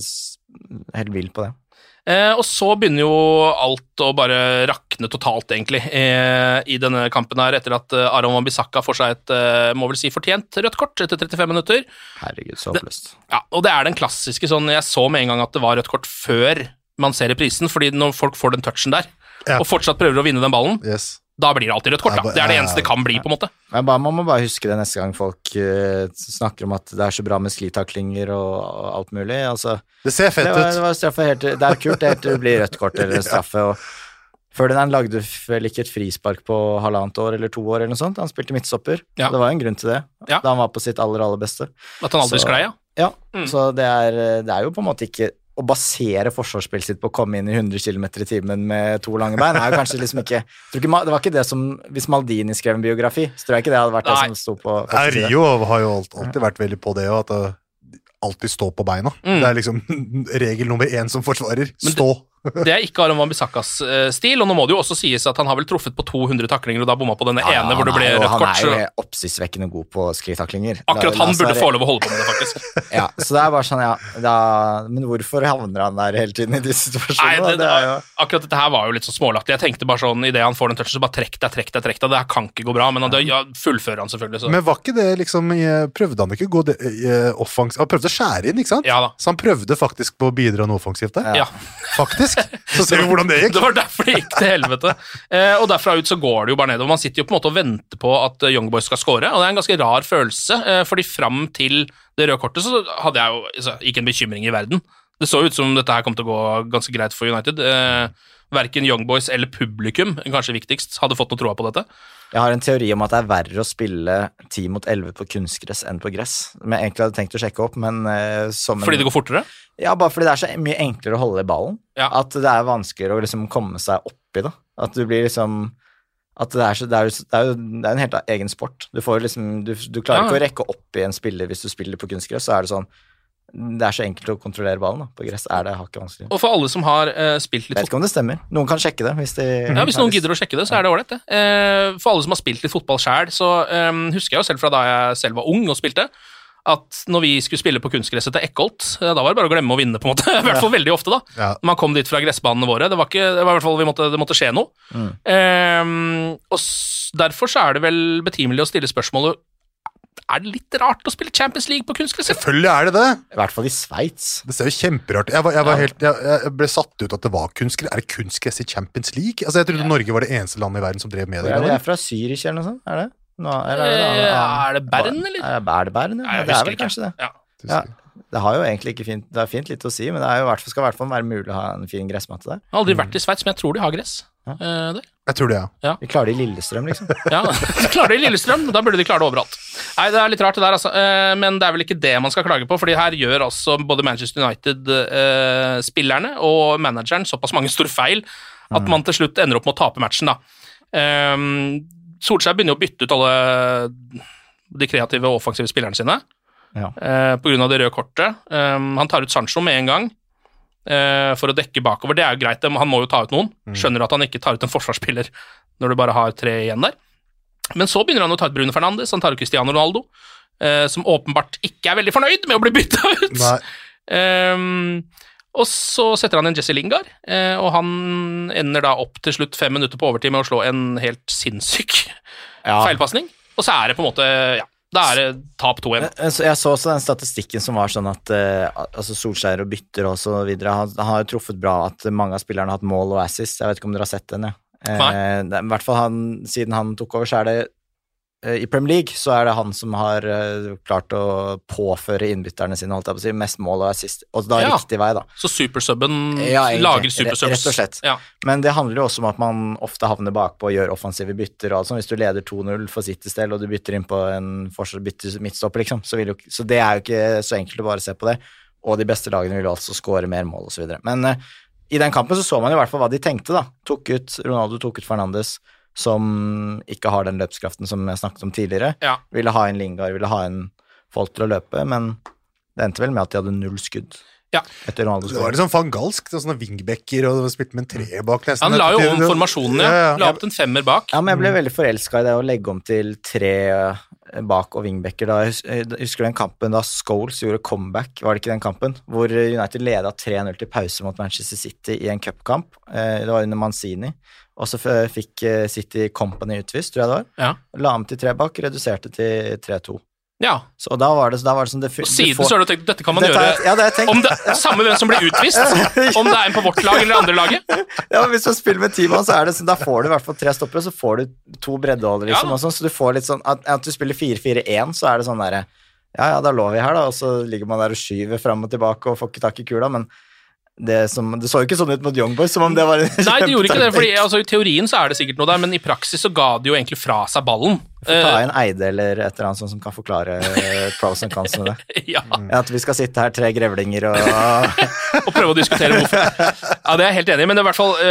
helt vild på det. Eh, og så begynner jo alt å bare rakne totalt, egentlig, eh, i denne kampen her, etter at eh, Aron Wan-Bissaka får seg et, eh, må vel si fortjent, rødt kort etter trettifem minutter. Herregud, så oppløst. Ja, og det er den klassiske, sånn, jeg så med en gang at det var rødt kort før man ser reprisen, fordi når folk får den touchen der, ja. Og fortsatt prøver å vinne den ballen, yes. Da blir det alltid rødt kort, da. Det er det eneste det kan bli, på en måte. Men bare, man må bare huske det neste gang folk uh, snakker om at det er så bra med sklitaklinger og, og alt mulig. Altså, det ser fett ut. Det, det, var straffe helt, det er kult, det helt til det blir rødt kort eller straffe. Og før den lagde vel ikke et frispark på halvannet år eller to år eller noe sånt. Han spilte midtstopper. Ja. Det var en grunn til det, ja. Da han var på sitt aller, aller beste. At han aldri sklei, ja. Ja, mm. Så det er, det er jo på en måte ikke... Å basere forsvarsspillet sitt på å komme inn i hundre kilometer i timen med to lange bein er jo kanskje liksom ikke, tror ikke det var ikke det som, hvis Maldini skrev en biografi, så tror jeg ikke det hadde vært Nei. Det som stod på første side. Rio har jo alltid vært veldig på det, og at det alltid står på beina. Mm. Det er liksom regel nummer én som forsvarer. Stå. Det, det er ikke Aron Wan-Bissakas uh, stil, og nå må det jo også sies at han har vel truffet på to hundre taklinger, og da bomma på denne ja, ene hvor det ble rødt kort. Han er jo oppsiktsvekkende god på sklitaklinger. Akkurat han burde få lov å holde på med det, faktisk. Ja, så det er bare sånn, ja, da, men hvorfor havner han der hele tiden i disse situasjonene? Nei, det, det var, jo... Akkurat dette her var jo litt så smålaktig. Jeg tenkte bare sånn, i det han får den touchen, så bare trekk deg, trekk deg, trekk deg. Det her kan ikke gå bra, men han, ja, fullfører han selvfølgelig. Så. Men var ikke det liksom, prøvde han ikke å gå offensivt? Han prøvde å skjære inn, ikke sant? Ja da. Så han prøvde faktisk på å bidra noe offensivt der? Ja. Faktisk. Så ser vi hvordan det gikk. Det var derfor det gikk til helvete. Eh, og derfra ut så går det jo bare ned. Og man sitter jo på en måte og venter på at Young Boys skal score, og det er en ganske rar følelse, eh, fordi fram til det røde kortet så hadde jeg jo altså, ikke en bekymring i verden. Det så ut som dette her kom til å gå ganske greit for United. Eh, Verken Young Boys eller publikum, kanskje viktigst, hadde fått noe troa på dette. Jeg har en teori om at det er verre å spille ti mot elleve på kunstgress enn på gress. Men jeg egentlig hadde tenkt å sjekke opp, men uh, som en... Fordi det går fortere? Ja, bare fordi det er så mye enklere å holde i ballen. Ja. At det er vanskeligere å liksom komme seg opp i det. At du blir liksom... At det er, så, det er, jo, det er jo det er en helt egen sport. Du, får liksom, du, du klarer ja. Ikke å rekke opp i en spiller hvis du spiller på kunstgress, så er det sånn... Det er så enkelt å kontrollere ballen da. På gress er det hakket vanskelig. Og for alle som har uh, spilt litt... Jeg vet ikke om det stemmer. Noen kan sjekke det. Hvis, de ja, hvis noen gidder å sjekke det, så er det ålreit det. Uh, for alle som har spilt litt fotball selv, så um, husker jeg jo selv fra da jeg selv var ung og spilte, at når vi skulle spille på kunstgresset til Eckholt, da var det bare å glemme å vinne på en måte. I hvert fall veldig ofte da. Ja. Man kom dit fra gressbanene våre. Det var, ikke, det var i hvert fall, vi måtte, det måtte skje noe. Mm. Um, og s- derfor så er det vel betimelig å stille spørsmålet: er det litt rart å spille Champions League på kunstgress? Selvfølgelig er det det. I hvert fall i Sveits. Det ser jo kjemperart. Jeg, var, jeg, var helt, jeg, jeg ble satt ut at det var kunstgress. Er det kunstgress i Champions League? Altså, jeg trodde ja. Norge var det eneste landet i verden som drev med det. Er det fra Zürich eller noe sånt? Er det? Nå, eller er det, eh, er det Bern, eller? Er det Bern, ja? Ja, det er vel kanskje det. Ja. Ja. det har jo egentlig ikke fint, det er fint litt å si, men det er jo, hvert fall, skal i hvert fall være mulig å ha en fin gressmatte der. Jeg har aldri vært i Sveits, men jeg tror de har gress. Ja. Eh, der. Jeg tror det, ja. Vi klarer det i Lillestrøm, liksom. Ja, de klarer det i Lillestrøm, da burde de klare det overalt. Nei, det er litt rart det der, altså. Eh, men det er vel ikke det man skal klage på, fordi her gjør altså både Manchester United-spillerne eh, og manageren såpass mange store feil at man til slutt ender opp med å tape matchen, da. Eh, Solskjær begynner å bytte ut alle de kreative og offensive spillerne sine, Ja. eh, på grunn av det røde kortet. Eh, han tar ut Sancho med en gang, for å dekke bakover. Det er jo greit, han må jo ta ut noen. Skjønner at han ikke tar ut en forsvarsspiller når du bare har tre igjen der. Men så begynner han å ta ut Bruno Fernandes, han tar ut Cristiano Ronaldo, som åpenbart ikke er veldig fornøyd med å bli byttet ut. Um, og så setter han en Jesse Lingard, og han ender da opp til slutt fem minutter på overtid med å slå en helt sinnssyk Ja. feilpassning. Og så er det på en måte, ja, da er det tap to igjen. Jeg så også den statistikken som var sånn at uh, altså Solskjær og bytter og så videre, han, han har jo truffet bra at mange av spillerne har hatt mål og assist. Jeg vet ikke om dere har sett den, ja. Uh, det, i hvert fall han, siden han tok over, så er det uh, i Premier League, så er det han som har uh, klart å påføre innbytterne sine, holdt jeg på å si, mest mål og assist, og da Ja. riktig vei da. Så supersubben Ja, egentlig. lager supersubs. Rett og slett. Ja. Men det handler jo også om at man ofte havner bakpå og gjør offensive bytter, og alt sånt. Hvis du leder to null for Citys del, og du bytter inn på en forsvar, bytter midtstopper, liksom, så, vil jo, så det er jo ikke så enkelt å bare se på det, og de beste lagene vil jo altså skåre mer mål og så videre. Men uh, i den kampen så så man i hvert fall hva de tenkte da. Tok ut, Ronaldo tok ut Fernandes, som ikke har den løpskraften som jeg snakket om tidligere. Ja. Ville ha en Lingard, ville ha en folk til å løpe, men det endte vel med at de hadde null skudd. Ja. Etter Ronaldos Det var litt sånn fangalsk, sånne wingbacker, og spilte med en tre bak nesten. Han la jo om formasjonen, ja. Ja, ja. La opp til en femmer bak. Ja, men jeg ble veldig forelsket i det å legge om til tre bak og wingbacker. Da, jeg husker du den kampen da Scholes gjorde comeback, var det ikke den kampen? Hvor United ledet tre null til pause mot Manchester City i en cupkamp. Det var under Mancini. Og så fikk City Company utvist, tror jeg det var. Ja. La om til tre bak, reduserte til tre to. Ja. Så da var det, da var det sånn det, Og siden får, så har du tenkt, dette kan man dette, gjøre ja, det har jeg tenkt. om det er samme hvem som blir utvist, om det er en på vårt lag eller andre laget. Ja, hvis du spiller med teamet, så er det sånn, da får du i hvert fall tre stoppere, så får du to breddeholder, liksom, Ja. og sånn, så du får litt sånn, at, at du spiller fire fire en, så er det sånn der, ja, ja, da lå vi her da, og så ligger man der og skyver frem og tilbake og får ikke tak i kula, men det, som, det så jo ikke sånn ut mot Young Boys, som om det var en Nei, det gjorde ikke det, fordi altså, i teorien så er det sikkert noe der, men i praksis så ga de jo egentlig fra seg ballen. Får ta inn Eide eller et eller annet sånt som kan forklare pros and cons med det. Ja, At vi skal sitte her tre grevlinger og og prøve å diskutere hvorfor. Ja, det er jeg helt enig i, men det er i hvert fall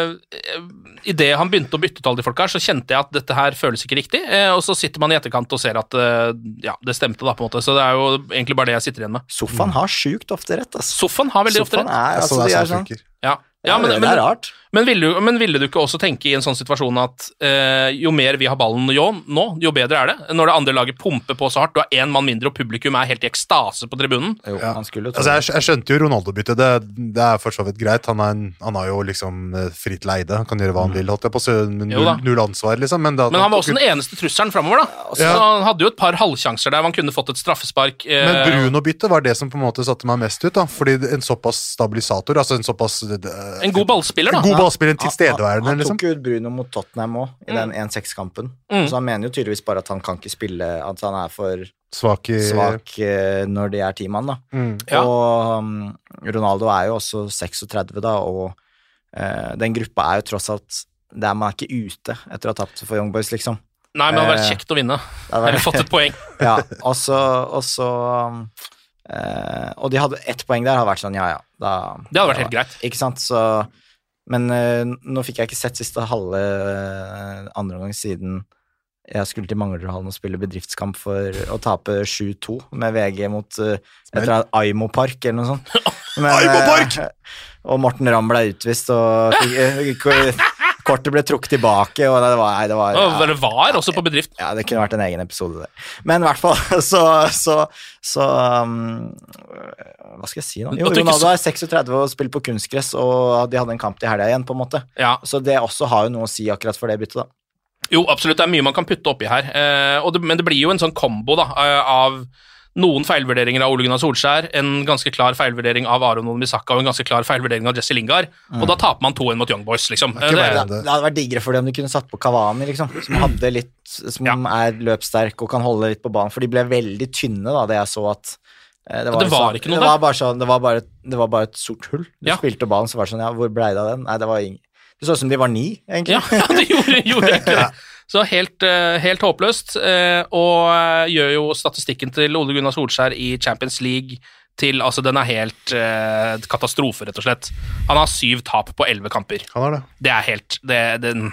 uh, i det han begynte å bytte ut alle de folk her, så kjente jeg at dette her føles ikke riktig, uh, og så sitter man i etterkant og ser at uh, ja, det stemte da på en måte, så det er jo egentlig bare det jeg sitter igjen med. Sofaen har sjukt ofte rett, altså. Sofaen har veldig ofte Sofaen rett. er, Altså, altså, det de er er sånn sånn, funker. Ja, ja, ja men, det, men, det er rart. men, ville du, men ville du ikke også tenke i en sånn situasjon at uh, jo mer vi har ballen jo, nå, jo bedre er det? Når det andre laget pumper på så hardt, du har en mann mindre og publikum er helt i ekstase på tribunen. Jo, Ja. han skulle jo ta Altså, jeg, jeg skjønte jo Ronaldo-byttet, det, det er for så vidt greit. Han, er en, han har jo liksom eh, fritt leide, han kan gjøre hva han vil, holdt jeg på å si, Jo da. null, null ansvar, liksom. Men, da, Men han var også den eneste trusselen fremover, da. Så Ja. Han hadde jo et par halvsjanser der man kunne fått et straffespark. eh, Men Bruno-byttet var det som på en måte satte meg mest ut, da. Fordi en såpass stabilisator, altså en såpass eh, En god ballspiller, da. En god ballspiller, en Han- tilstedeværende, Han liksom. tok jo ut Bruno mot Tottenham også, i den en seks-kampen. Mm. Så han mener jo tydeligvis bare at han kan ikke spille, at han er for Svak i svak eh, når de er teammann, da. Mm. Ja. Og um, Ronaldo er jo også seksogtredve, da, og eh, den gruppa er jo tross alt der man er ikke ute etter å ha tapt for Young Boys, liksom. Nei, men det hadde vært Eh, kjekt å vinne. Det hadde Eller vært- fått et poeng. Ja, og så, og så um, eh, og de hadde ett poeng der, har vært sånn, ja, ja. Da, Det hadde vært helt greit. Ikke sant, så men eh, nå fikk jeg ikke sett siste halve eh, andre omgang siden jeg skulle til Manglerudhallen og spille bedriftskamp for å tape sju to med V G mot uh, et eller annet Aimo Park eller noe sånt. Men, Aimo Park! eh, og Morten Ramm ble utvist, og fikk, eh, k- kortet ble trukket tilbake, og det var, nei, det var Og det var også på bedrift. ja, det kunne vært en egen episode der. Men i hvert fall, så, så, så um, hva skal jeg si nå? Jo, At du ikke Ronaldo så- er seksogtredve og spiller på kunstgress, og de hadde en kamp til helga igjen, på en måte. Ja. Så det også har jo noe å si akkurat for det byttet, da. Jo, absolutt, det er mye man kan putte oppi her. Eh, og det, men det blir jo en sånn kombo da, eh, av noen feilvurderinger av Ole Gunnar Solskjær, en ganske klar feilvurdering av Aron Wan-Bissaka og en ganske klar feilvurdering av Jesse Lingard, og da taper man to en mot Young Boys, liksom. Det er ikke Eh, det, verre. Det, det hadde vært diggere for dem om de kunne satt på Cavani, liksom, som hadde litt, som Ja. er løpssterk og kan holde litt på banen, for de ble veldig tynne, da, det jeg så at Eh, Det var sånn, ikke noe det der. var bare sånn, det var bare, det var bare et sort hull. Du Ja. spilte ballen, så var det sånn, ja, hvor ble det av den? Nei, det var ingen. Det så ut som de var ni, egentlig. Ja, ja det gjorde, gjorde ikke det. Så helt, eh, helt håpløst, eh, og eh, gjør jo statistikken til Ole Gunnar Solskjær i Champions League til, altså den er helt eh, katastrofe, rett og slett. Han har syv tap på elleve kamper. Han har det. Det er helt, det, den,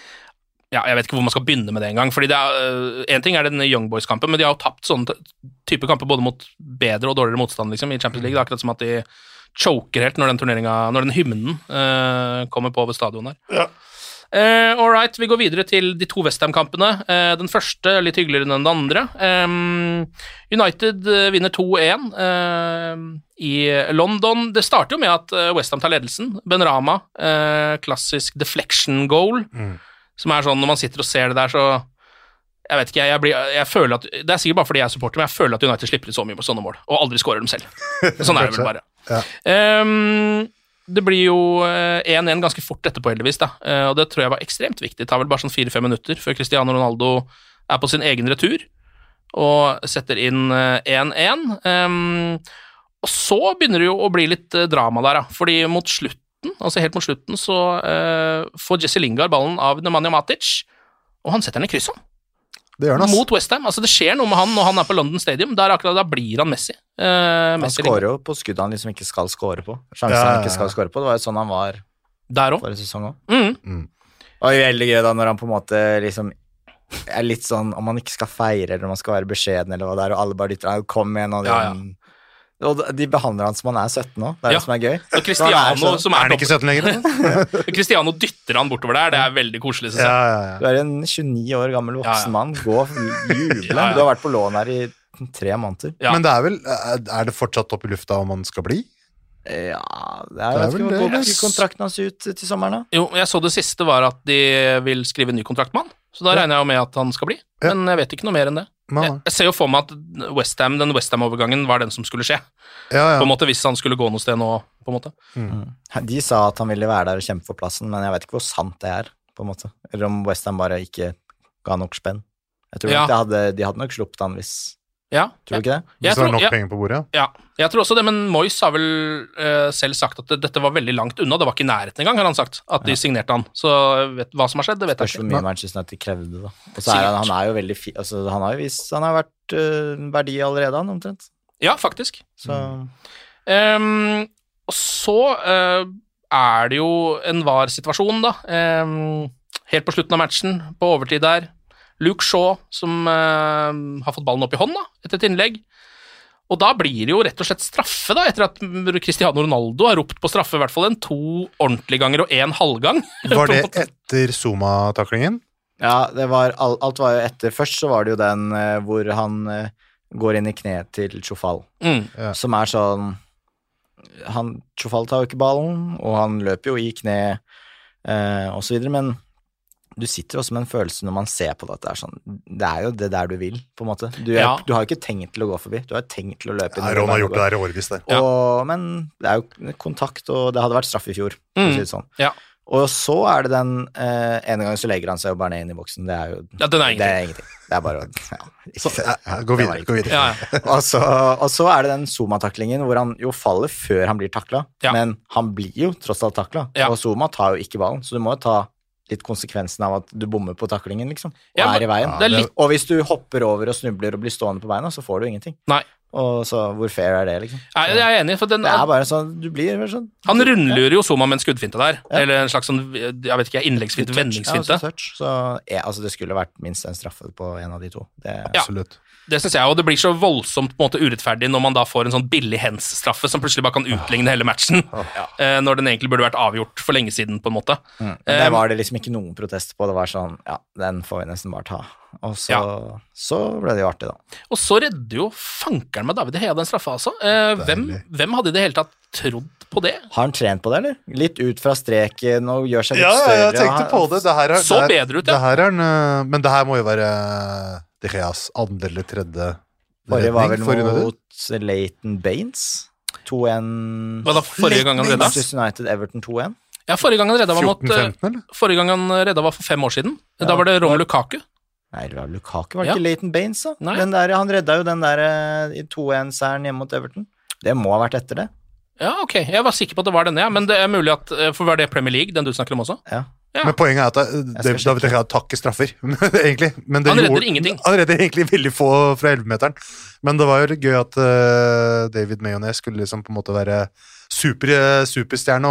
ja, jeg vet ikke hvor man skal begynne med det en gang, fordi det er, øh, en ting er den Young Boys-kampen, men de har jo tapt sånne type kamper både mot bedre og dårligere motstand, liksom, i Champions League. Det er akkurat som at de choker helt når den turneringen, når den hymnen øh, kommer på over stadion her. Ja. Uh, all right, vi går videre til de to West Ham-kampene. Uh, den første litt hyggeligere enn den andre. Um, United uh, vinner to en uh, i London. Det starter jo med at uh, West Ham tar ledelsen. Ben Rama, uh, klassisk deflection goal, Mm. som er sånn når man sitter og ser det der, så jeg vet ikke, jeg, blir, jeg føler at det er sikkert bare fordi jeg er supporter, men jeg føler at United slipper ut så mye på sånne mål, og aldri skårer dem selv. Sånn er det vel bare. Ja. Um, det blir jo én én ganske fort etterpå, heldigvis, da. Uh, og det tror jeg var ekstremt viktig. Det tar vel bare sånn fire-fem minutter før Cristiano Ronaldo er på sin egen retur og setter inn én én. Um, og så begynner det jo å bli litt uh, drama der, da. Fordi mot slutten, altså helt mot slutten, så uh, får Jesse Lingard ballen av Nemanja Matic, og han setter den i krysset. Det gjør han, ass. Mot West Ham. Altså, det skjer noe med han når han er på London Stadium. Der, akkurat, da blir han Messi. Uh, Han Messi skårer jo på skudd han liksom ikke skal skåre på. Sjansen Ja, ja, ja. han ikke skal skåre på. Det var jo sånn han var der òg. forrige sesong òg. Mm. Og veldig gøy da når han på en måte liksom er litt sånn om man ikke skal feire eller om man skal være beskjeden eller hva det er, og alle bare dytter han, kom igjen, og de, Ja, ja. og de behandler han som han er sytten nå. Det er Ja. det som er gøy. Og Så han er Cristiano, sånn- som Er er han ikke sytten lenger? eller? Cristiano dytter han bortover der. Det er veldig koselig, synes Ja, jeg. ja, ja. Du er en tjueni år gammel Ja, ja. voksen mann. Gå og juble. Ja, ja. Du har vært på lån her i tre måneder. Ja. Men det er vel Er det fortsatt opp i lufta om han skal bli? Ja, det er Det er jo vel ikke det, hvor går yes. kontrakten hans ut til sommeren, da. Jo, jeg så det siste var at de vil skrive en ny kontrakt med han. Så da Ja. regner jeg jo med at han skal bli. Ja. Men jeg vet ikke noe mer enn det. Nei, Jeg, nei. jeg ser jo for meg at West Ham, den West Ham-overgangen var den som skulle skje. Ja, På en ja. måte Hvis han skulle gå noe sted nå, på en måte. Mm. De sa at han ville være der og kjempe for plassen, men jeg vet ikke hvor sant det er, på en måte. Eller om West Ham bare ikke ga nok spenn. Jeg tror Ja. nok de hadde, de hadde nok sluppet han hvis Ja, Tror du ikke det? Jeg Hvis det var tror- nok ja. penger på bordet? ja, jeg tror også det, men Moyes har vel eh, selv sagt at det, dette var veldig langt unna. Det var ikke i nærheten engang, har han sagt, at de signerte han. Så vet, hva som har skjedd, det vet jeg Spørs ikke. hvor mye Manchester United krevde, da. Og så er han, han er jo veldig fi... Altså, han har jo vist Han har vært øh, verdi allerede, han, omtrent. Ja, faktisk. Så Ehm, og så eh, er det jo en var-situasjon, da. Ehm, helt på slutten av matchen, på overtid der. Luke Shaw, som eh, har fått ballen opp i hånda etter et innlegg. Og da blir det jo rett og slett straffe, da, etter at Cristiano Ronaldo har ropt på straffe i hvert fall en to ordentlige ganger og en halvgang. Var det etter Zuma-taklingen? Ja, det var alt, alt var jo etter. Først så var det jo den eh, hvor han eh, går inn i kneet til Chofal, Mm. Ja. som er sånn han, Chofal tar jo ikke ballen, og han løper jo i kne eh, og så videre, men du sitter også med en følelse når man ser på det at det er sånn, det er jo det der du vil, på en måte. Du, er, Ja. du har jo ikke tenkt til å gå forbi, du har tenkt til å løpe inn. Ja, i Ron har den gjort det her i årevis der. Ja. Og, men det er jo kontakt, og det hadde vært straff i fjor, for å Mm. si det sånn. Ja. Og så er det den eh, ene gangen så legger han seg jo bare ned inn i boksen. Det er jo Ja, den er det ingenting. er ingenting. Det er bare å ja, ikke, Ja, ja, gå videre, gå videre. Ja, ja. og, så, og så er det den Zuma-taklingen hvor han jo faller før han blir takla, Ja. men han blir jo tross alt takla, Ja. og Zuma tar jo ikke ballen, så du må jo ta litt konsekvensen av at du bommer på taklingen, liksom, og Ja, er i veien. ja, det er litt- Og hvis du hopper over og snubler og blir stående på beina, så får du ingenting. Nei. Og så hvor fair er det, liksom? Nei, jeg er enig, for den, Det er bare sånn, du blir vel sånn han rundlurer jo Zuma med en skuddfinte der. Ja. Eller en slags sånn, jeg vet ikke, innleggsfinte, vendingsfinte. Ja, så, touch. så ja, altså, det skulle vært minst en straffe på en av de to. Det, Ja. Absolutt. Det synes jeg, og det blir så voldsomt på en måte urettferdig når man da får en sånn billig hens-straffe som plutselig bare kan utligne hele matchen, eh, når den egentlig burde vært avgjort for lenge siden, på en måte. Mm. Eh, Det var det liksom ikke noen protester på. Det var sånn, ja, den får vi nesten bare ta. Og så, Ja. så ble det jo artig, da. Og så redder jo fankeren med David De Gea den straffa, altså. Eh, hvem, Deilig. hvem hadde i det hele tatt trodd på det? Har han trent på det, eller? Litt ut fra streken og gjør seg litt Ja, ja, større. jeg tenkte på det. Det her er, Så det her- bedre ut, ja. det her er en, eh, men det her må jo være De Geas andre eller tredje Forrige var vel redning for United. mot Leighton Baines. to en Hva da, forrige gang han redda? Manchester United Everton to en. Ja, forrige gang han redda var mot fjorten eh, femten, eller? Forrige gang han redda var for fem år siden. Da var det Romelu Lukaku. Nei, det var Lukaku, var det Ja. ikke Leighton Baines da? Nei. Den der, han redda jo den der eh, i to en-seieren hjemme mot Everton. Det må ha vært etter det. Ja, ok. Jeg var sikker på at det var denne, ja. Men det er mulig at eh, For var det Premier League, den du snakker om også? Ja. Ja. Men poenget er at det, Jeg skal David Gea takker straffer, egentlig. Men det Han redder gjorde- ingenting. Han redder egentlig veldig få fra elleve-meteren. Men det var jo litt gøy at uh, David Mayonnaise skulle liksom på en måte være super, superstjerne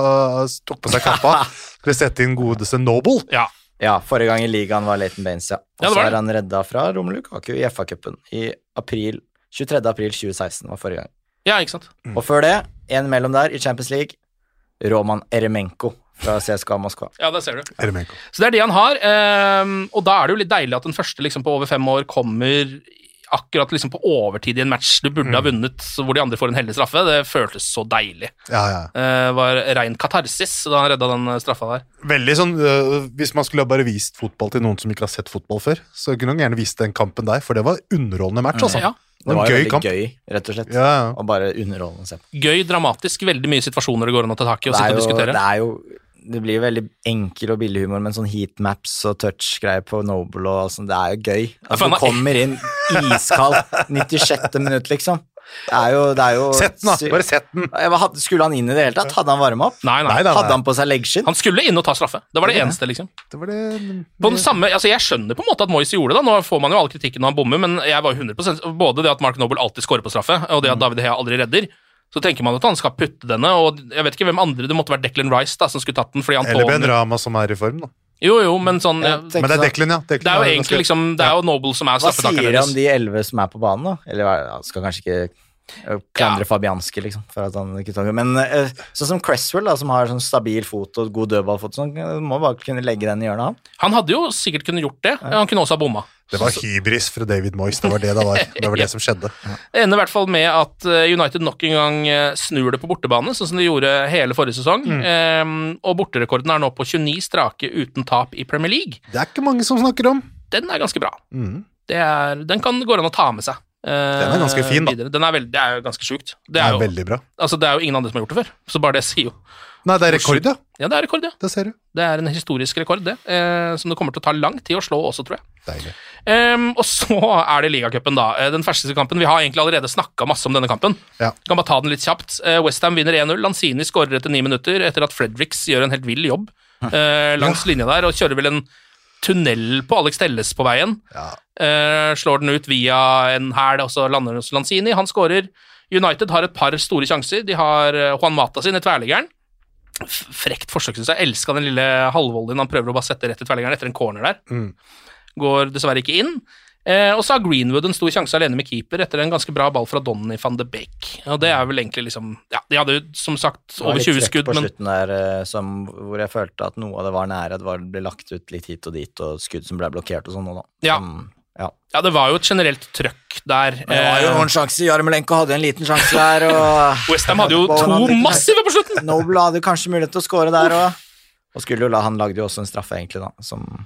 og tok på seg kappa. Skulle sette inn godeste Noble. Ja. Ja, forrige gang i ligaen var Leighton Baines, ja. Ja, Og det så var er han redda fra Romelu Lukaku i F A-cupen i april, tjuetredje april tjue seksten var forrige gang. ja, ikke sant? Og før det, en mellom der i Champions League, Roman Eremenko fra C S K A Moskva. Ja, det ser du. Eremenko. Så det er de han har, ehm, og da er det jo litt deilig at den første liksom, på over fem år kommer akkurat liksom, på overtid i en match du burde ha vunnet, så hvor de andre får en heldig straffe. Det føltes så deilig. Ja, ja. Det var rein katarsis da han redda den straffa der. Veldig sånn, øh, hvis man skulle ha bare vist fotball til noen som ikke har sett fotball før, så kunne man gjerne vist den kampen der, for det var underholdende match, altså. Ja. Det var jo gøy veldig kamp. gøy, rett og slett. Ja, ja. Og bare underholdende å se på. Gøy, dramatisk, veldig mye situasjoner det går an å ta tak i og Det sitte er og jo, diskutere. det er jo det blir jo veldig enkel og billig humor, men sånn heatmaps og touch-greier på Noble og sånn, det er jo gøy. Ja, Altså, faen, du kommer inn iskald nittisjette minutt, liksom. Det er jo, det er jo Sett den, da! Bare sett den! Jeg var- Skulle han inn i det hele tatt? Hadde han varmet opp? Nei, nei. Nei, nei, Hadde han på seg leggskinn? Han skulle inn og ta straffe. Det var det Ja. eneste, liksom. Det var det men- På den samme, altså Jeg skjønner på en måte at Moyes gjorde det. Nå får man jo all kritikken når han bommer, men jeg var jo hundre prosent både det at Mark Noble alltid scorer på straffe, og det at David Hea aldri redder. Så tenker man at han skal putte denne, og jeg vet ikke hvem andre det måte være Declan Rice da, som skulle tatt den. fordi han Eller Ben Rama som er i form, da. Jo, jo, men sånn Jeg ja, tenker Men det er sånn, Declan, ja. Declan Det er jo ganske- egentlig liksom Det er jo Noble som er Hva straffetakeren sier han deres. de elleve som er på banen, da? Eller jeg skal kanskje ikke eh, klandre Ja. Fabianski, liksom, for at han ikke tar Men eh, sånn som Cresswell, da, som har sånn stabil fot og god dødballfot, sånn, må bare kunne legge den i hjørnet, han. Han hadde jo sikkert kunnet gjort det. Han kunne også ha bomma. Det var hybris fra David Moyes, det var det det var. Det var det som skjedde. Det ender i hvert fall med at eh, United nok en gang eh, snur det på bortebane, sånn som de gjorde hele forrige sesong. Eh, og borterekorden er nå på tjueni strake uten tap i Premier League. Det er ikke mange som snakker om. Den er ganske bra. Mm. Det er, den kan gå an å ta med seg. eh, Den er ganske fin, da. videre. Den er veld, det er jo ganske sjukt. Det Det er er jo, veldig bra. altså, det er jo ingen andre som har gjort det før, så bare det sier jo. Nei, det er rekord, ja. Ja, det er rekord, ja. Det ser du. Det er en historisk rekord, det. Eh, som det kommer til å ta lang tid å slå også, tror jeg. Deilig. Um, og så er det ligacupen, da. Eh, Den ferskeste kampen. Vi har egentlig allerede snakka masse om denne kampen. Ja. Kan bare ta den litt kjapt. Uh, Westham vinner en null. Lanzini skårer etter ni minutter etter at Fredericks gjør en helt vill jobb eh, langs linja der, og kjører vel en tunnel på Alex Telles på veien. Ja. Eh, slår den ut via en hæl, og så lander den hos Lanzini. Han skårer. United har et par store sjanser. De har eh, Juan Mata sin i tverrliggeren. F- Frekt forsøk, synes jeg. Elska den lille halvvolleyen han prøver å bare sette rett i tverrliggeren etter en corner der. Mm. Går dessverre ikke inn. Eh, og så har Greenwood en stor sjanse alene med keeper etter en ganske bra ball fra Donny van de Beek. Og det er vel egentlig liksom Ja, de hadde jo som sagt Det var over litt tjue trøkk skudd, på men slutten der, eh, som, hvor jeg følte at noe av det var nære. Det var, ble lagt ut litt hit og dit, og skudd som ble blokkert og sånn. og da. Ja. Som, ja. ja, det var jo et generelt trøkk der. Men det var jo Eh, noen sjanser. Jarmolenko hadde en liten sjanse der, og Westham hadde jo Ballen to hadde ikke- massive på slutten! Noble hadde kanskje mulighet til å score der òg. Og skulle jo la, han lagde jo også en straffe, egentlig, da. Som,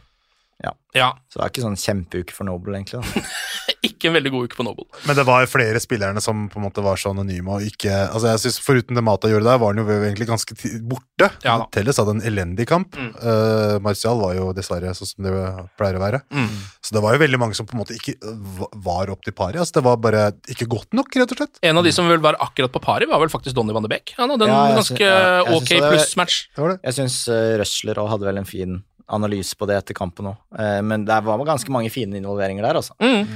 Ja, så det var ikke sånn kjempeuke for Noble, egentlig. da. ikke en veldig god uke på Noble. Men det var flere spillerne som på en måte var så anonyme og ikke altså jeg synes Foruten det Mata gjorde der, var han jo egentlig ganske ti- borte. Ja da. Telles hadde en elendig kamp. Mm. Uh, Martial var jo dessverre sånn som det pleier å være. Mm. Så det var jo veldig mange som på en måte ikke va- var opp til pari. Altså det var bare ikke godt nok, rett og slett. En av de som vel var akkurat på pari, var vel faktisk Donny van de Beek. Han hadde en Ja, jeg ganske sy- ja, jeg ok synes det- pluss-match. Det var det. Jeg syns uh, Røsler også hadde vel en fin analyse på det etter kampen òg. Uh, men det var ganske mange fine involveringer der, altså. Mm.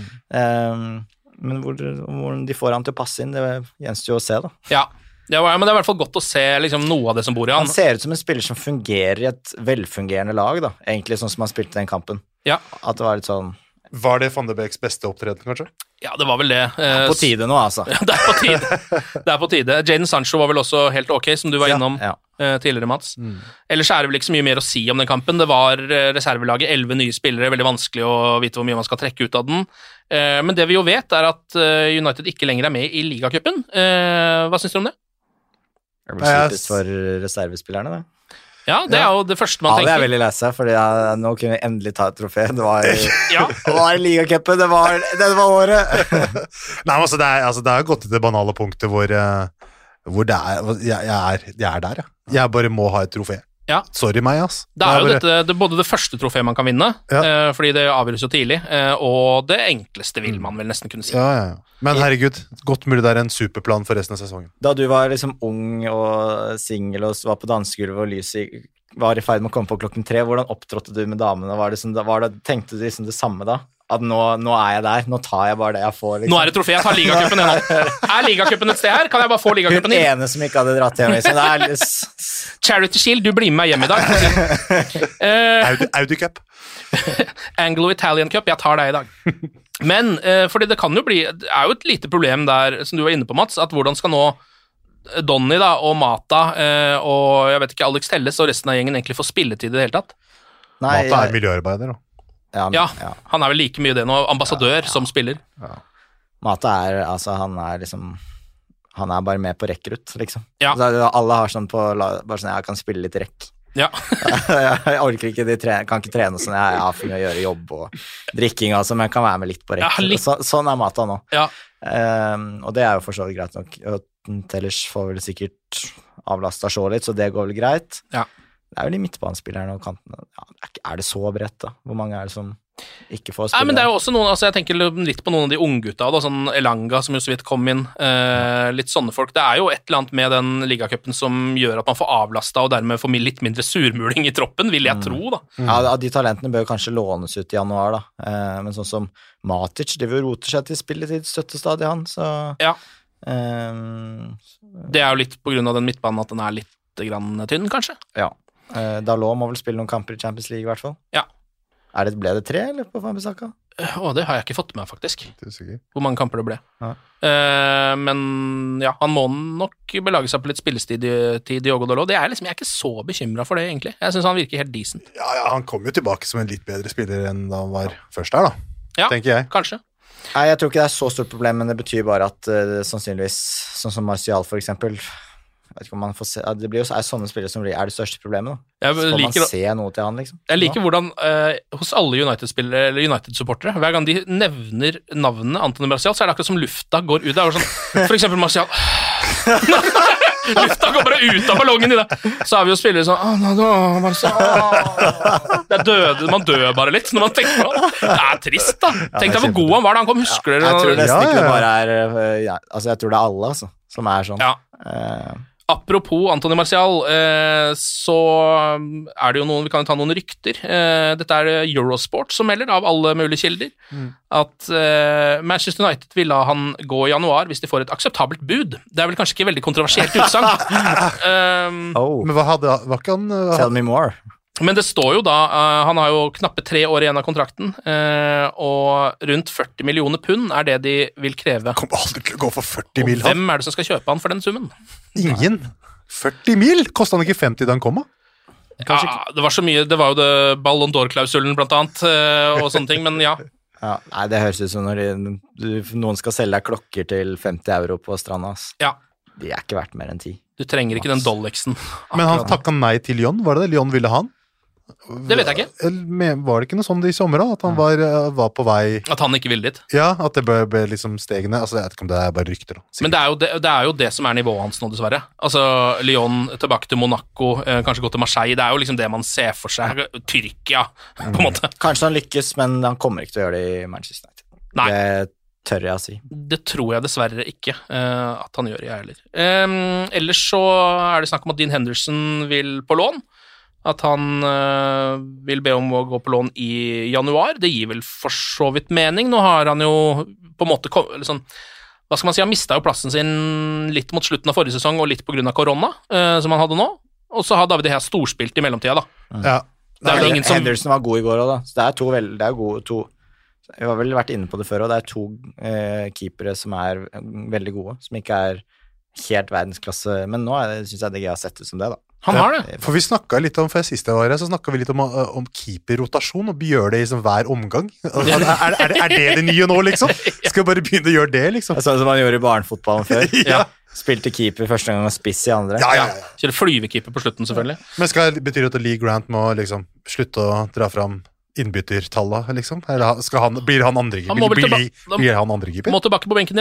Uh, men hvor, hvor de får han til å passe inn, det gjenstår jo å se, da. Ja. Det var, men det er i hvert fall godt å se liksom, noe av det som bor i han. Han ser ut som en spiller som fungerer i et velfungerende lag, da. Egentlig sånn som han spilte den kampen. Ja. At det var litt sånn Var det van de Beeks beste opptreden, kanskje? Ja, det var vel det. Eh, På tide nå, altså. det er på tide. Det er på tide. Jaden Sancho var vel også helt ok, som du var Ja, innom ja. eh, tidligere, Mats. Ellers er det vel ikke så mye mer å si om den kampen. Det var eh, reservelaget, elleve nye spillere, veldig vanskelig å vite hvor mye man skal trekke ut av den. Eh, men det vi jo vet, er at eh, United ikke lenger er med i ligacupen. Eh, hva syns du om det? Det Nei, blir jeg- kjipest for reservespillerne, det. Ja, det er jo det første man Ja, det er tenker. veldig lei seg, fordi jeg, nå kunne jeg endelig ta et trofé. Det var, det Ja, var i ligacupen, det var, det var året! Nei, men altså det er, altså, det er jo gått til det banale punktet hvor, eh, hvor det er jeg, jeg, er jeg er der, ja. Jeg bare må ha et trofé. Ja. Sorry meg, ass. Det er jo bare... dette, det, både det første trofé man kan vinne, Ja. eh, fordi det avgjøres jo tidlig, eh, og det enkleste vil man vel nesten kunne si. Ja, ja, ja. Men herregud, godt mulig det er en superplan for resten av sesongen. Da du var liksom ung og singel og var på dansegulvet og lyset var i ferd med å komme på klokken tre, hvordan opptrådte du med damene? Var det sånn, var det, tenkte du liksom det samme da? At nå, nå er jeg der, nå tar jeg bare det jeg får. Liksom. Nå er det trofé, jeg tar ligacupen igjen nå. Er ligacupen et sted her? Kan jeg bare få Hun ligacupen inn? ene som ikke hadde dratt hjem. Liksom. Det er litt... Charity Shield, du blir med meg hjem i dag. eh, Audi, Audi Cup. Anglo-Italian Cup, jeg tar deg i dag. Men, eh, fordi det kan jo bli, det er jo et lite problem der, som du var inne på, Mats, at hvordan skal nå Donny da, og Mata, eh, og jeg vet ikke, Alex Telles og resten av gjengen egentlig få spilletid i det hele tatt? Nei, Mata er miljøarbeider, da. ja, Ja, ja. han er vel like mye det nå, ambassadør som spiller. Mata er, altså, han er liksom han er bare med på rekkrutt, liksom. Ja. Altså, alle har sånn på, bare sånn, jeg kan spille litt rekk. Ja. jeg orker ikke, de tre, kan ikke trene sånn, jeg har for mye å gjøre jobb og drikking, altså, men jeg kan være med litt på rekk. Ja, litt. Så, sånn er Mata nå. Ja. Um, og det er jo for så vidt greit nok. Og Tellers får vel sikkert avlastet Shaw litt, så det går vel greit. Ja. Det er jo de midtbanespillerne og kantene. Ja, er ikke- er det så bredt, da? Hvor mange er det som ikke får spille? Nei, men det er jo også noen, altså jeg tenker litt på noen av de unggutta, da, sånn Elanga som jo så vidt kom inn, eh, litt sånne folk. Det er jo et eller annet med den ligacupen som gjør at man får avlastet og dermed får litt mindre surmuling i troppen, vil jeg tro, da. Ja, de talentene bør kanskje lånes ut i januar, da. Eh, men sånn som Matic, de vil rote seg til spilletid, støttestadig han, så Ja. Um, Det er jo litt på grunn av den midtbanen at den er litt grann tynn, kanskje. ja. Uh, Dalot må vel spille noen kamper i Champions League, i hvert fall. Ja. Er det, ble det tre, eller, på Fambisaka? Å, det har jeg ikke fått med meg, faktisk. Usikker. Hvor mange kamper det ble. Ja. Eh, men ja, han må nok belage seg på litt spillestid til Diogo Dalot. Det er liksom, jeg er ikke så bekymret for det, egentlig. Jeg synes han virker helt decent. Ja, ja, han kom jo tilbake som en litt bedre spiller enn da han var først her, da. Ja, tenker jeg. kanskje. Nei, jeg tror ikke det er så stort problem, men det betyr bare at uh, sannsynligvis, sånn som Martial for eksempel, jeg vet ikke om man får se, det blir jo er sånne spillere som blir, er det største problemet, da. Jeg Får man liker, se noe til han, liksom? jeg liker hvordan eh, hos alle United-spillere eller United-supportere, hver gang de nevner navnet Anthony Martial, så er det akkurat som lufta går ut. Det er jo sånn, for eksempel Martial. Lufta går bare ut av ballongen i det. Så har vi jo spillere sånn, «Åh, nå, nå, Martial». Det er døde, man dør bare litt når man tenker på det. Det er trist, da. Tenk deg hvor god han var da han kom, husker dere? Jeg tror nesten Ja, ikke ja. det bare er uh, ja, altså jeg tror det er alle, altså, som er sånn. Ja. Uh, Apropos Anthony Martial, eh, så er det jo noen, vi kan jo ta noen rykter. Eh, dette er Eurosport som melder, av alle mulige kilder, Mm. at eh, Manchester United vil la han gå i januar hvis de får et akseptabelt bud. Det er vel kanskje ikke veldig kontroversielt utsagn. um, oh, Men hva hadde var ikke han uh, tell me more. men det står jo da, eh, han har jo knappe tre år igjen av kontrakten, eh, og rundt førti millioner pund er det de vil kreve. Kom aldri til å gå for førti Og mil, han. hvem er det som skal kjøpe han for den summen? Ingen. førti mil? Kosta han ikke femti da han kom, da? Ja, det var så mye, det var jo det Ballon d'Or-klausulen blant annet, eh, og sånne ting, men ja. Ja, nei, det høres ut som når de, du, noen skal selge deg klokker til femti euro på stranda, ass. Ja. De er ikke verdt mer enn ti. Du trenger ikke den Dollexen. Men han takka nei til Lyon, var det det? Lyon ville ha han? Det vet jeg ikke. Eller men Var det ikke noe sånn i sommer, da? At han var, uh, var på vei At han ikke vil dit. Ja, at det ble, ble liksom stegene. Altså, jeg vet ikke om det er bare rykter, da. Men det er, jo det, det er jo det som er nivået hans nå, dessverre. Altså, Lyon tilbake til Monaco, eh, kanskje gå til Marseille. Det er jo liksom det man ser for seg. Tyrkia, på en måte. Kanskje han lykkes, men han kommer ikke til å gjøre det i Manchester United. Nei. Det tør jeg å si. Det tror jeg dessverre ikke eh, at han gjør, jeg heller. Um, ellers så er det snakk om at Dean Henderson vil på lån. At han øh, vil be om å gå på lån i januar. Det gir vel for så vidt mening. Nå har han jo på en måte kom, sånn, hva skal man si, han mistet jo plassen sin litt mot slutten av forrige sesong og litt på grunn av korona, øh, som han hadde nå. Og så har David De Gea storspilt i mellomtida, da. Ja. Det er vel ingen som... Henderson var god i går også, da. Så det er to veldig, det er gode, to... Jeg har vel vært inne på det før, og det er to eh, keepere som er veldig gode, som ikke er helt verdensklasse, men nå synes jeg De Gea har sett ut som det, da. Han har det. For vi snakket litt om, for siste året, så snakket vi litt om, uh, om keeperrotasjon, og gjør det i liksom hver omgang. Er, er, er, er det det nye nå, liksom? Skal vi bare begynne å gjøre det, liksom? Det er sånn som man gjorde i barnefotballen før. Ja. Spilte keeper første gang og spiss i andre. Ja, ja, ja. Kjører flyvekeeper på slutten, selvfølgelig. Men skal, betyr det at Lee Grant må liksom slutte å dra fram innbyttertallet, liksom? Eller skal han, blir han andre keeper? Han må vel Blir, tilba- blir, blir han andre keeper? Må tilbake på benken igjen, da.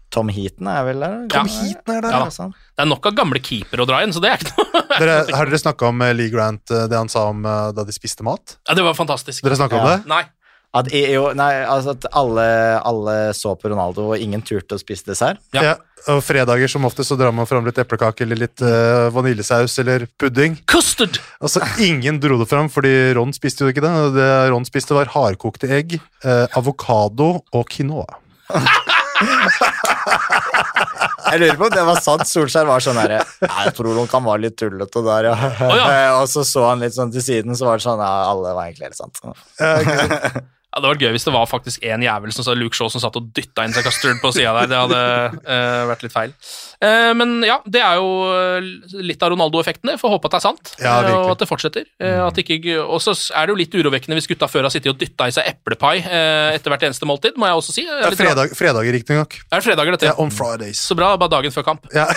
Tom Heaton er vel der? Tom Heaton er der, ja. Ja, sånn. Det er nok av gamle keeper å dra inn, så det er ikke noe. Dere, har dere snakket om Lee Grant, det han sa om da de spiste mat? Ja, det var fantastisk. Dere snakket Ja. om det? Nei. At, jo, nei, altså at alle, alle så på Ronaldo, og ingen turte å spise dessert. Ja. Ja. Og fredager som ofte så drar man fram litt eplekake eller litt uh, vaniljesaus eller pudding. Custard! Altså, ingen dro det fram, fordi Ron spiste jo ikke det. Det Ron spiste var hardkokte egg, eh, avokado og quinoa. Jeg lurer på om det var sant. Solskjær var sånn her, jeg tror han kan være litt tullete der, ja. Å, ja. Og så så han litt sånn til siden, så var det sånn, ja, alle var egentlig helt sant. Ja, ikke sant? Ja, det var gøy hvis det var faktisk en jævel som sa Luke Shaw som satt og dytta inn seg custard på sida der. Det hadde eh, vært litt feil. Eh, men ja, det er jo eh, litt av Ronaldo-effekten. Får håpe at det er sant, Ja, eh, virkelig. og at det fortsetter. Eh, at ikke, og så er det jo litt urovekkende hvis gutta før har sittet og dytta i seg eplepai eh, etter hvert eneste måltid, må jeg også si. Det er fredag, fredager riktig nok. Er det fredager, dette? Ja, on Fridays. Så bra, bare dagen før kamp. Ja.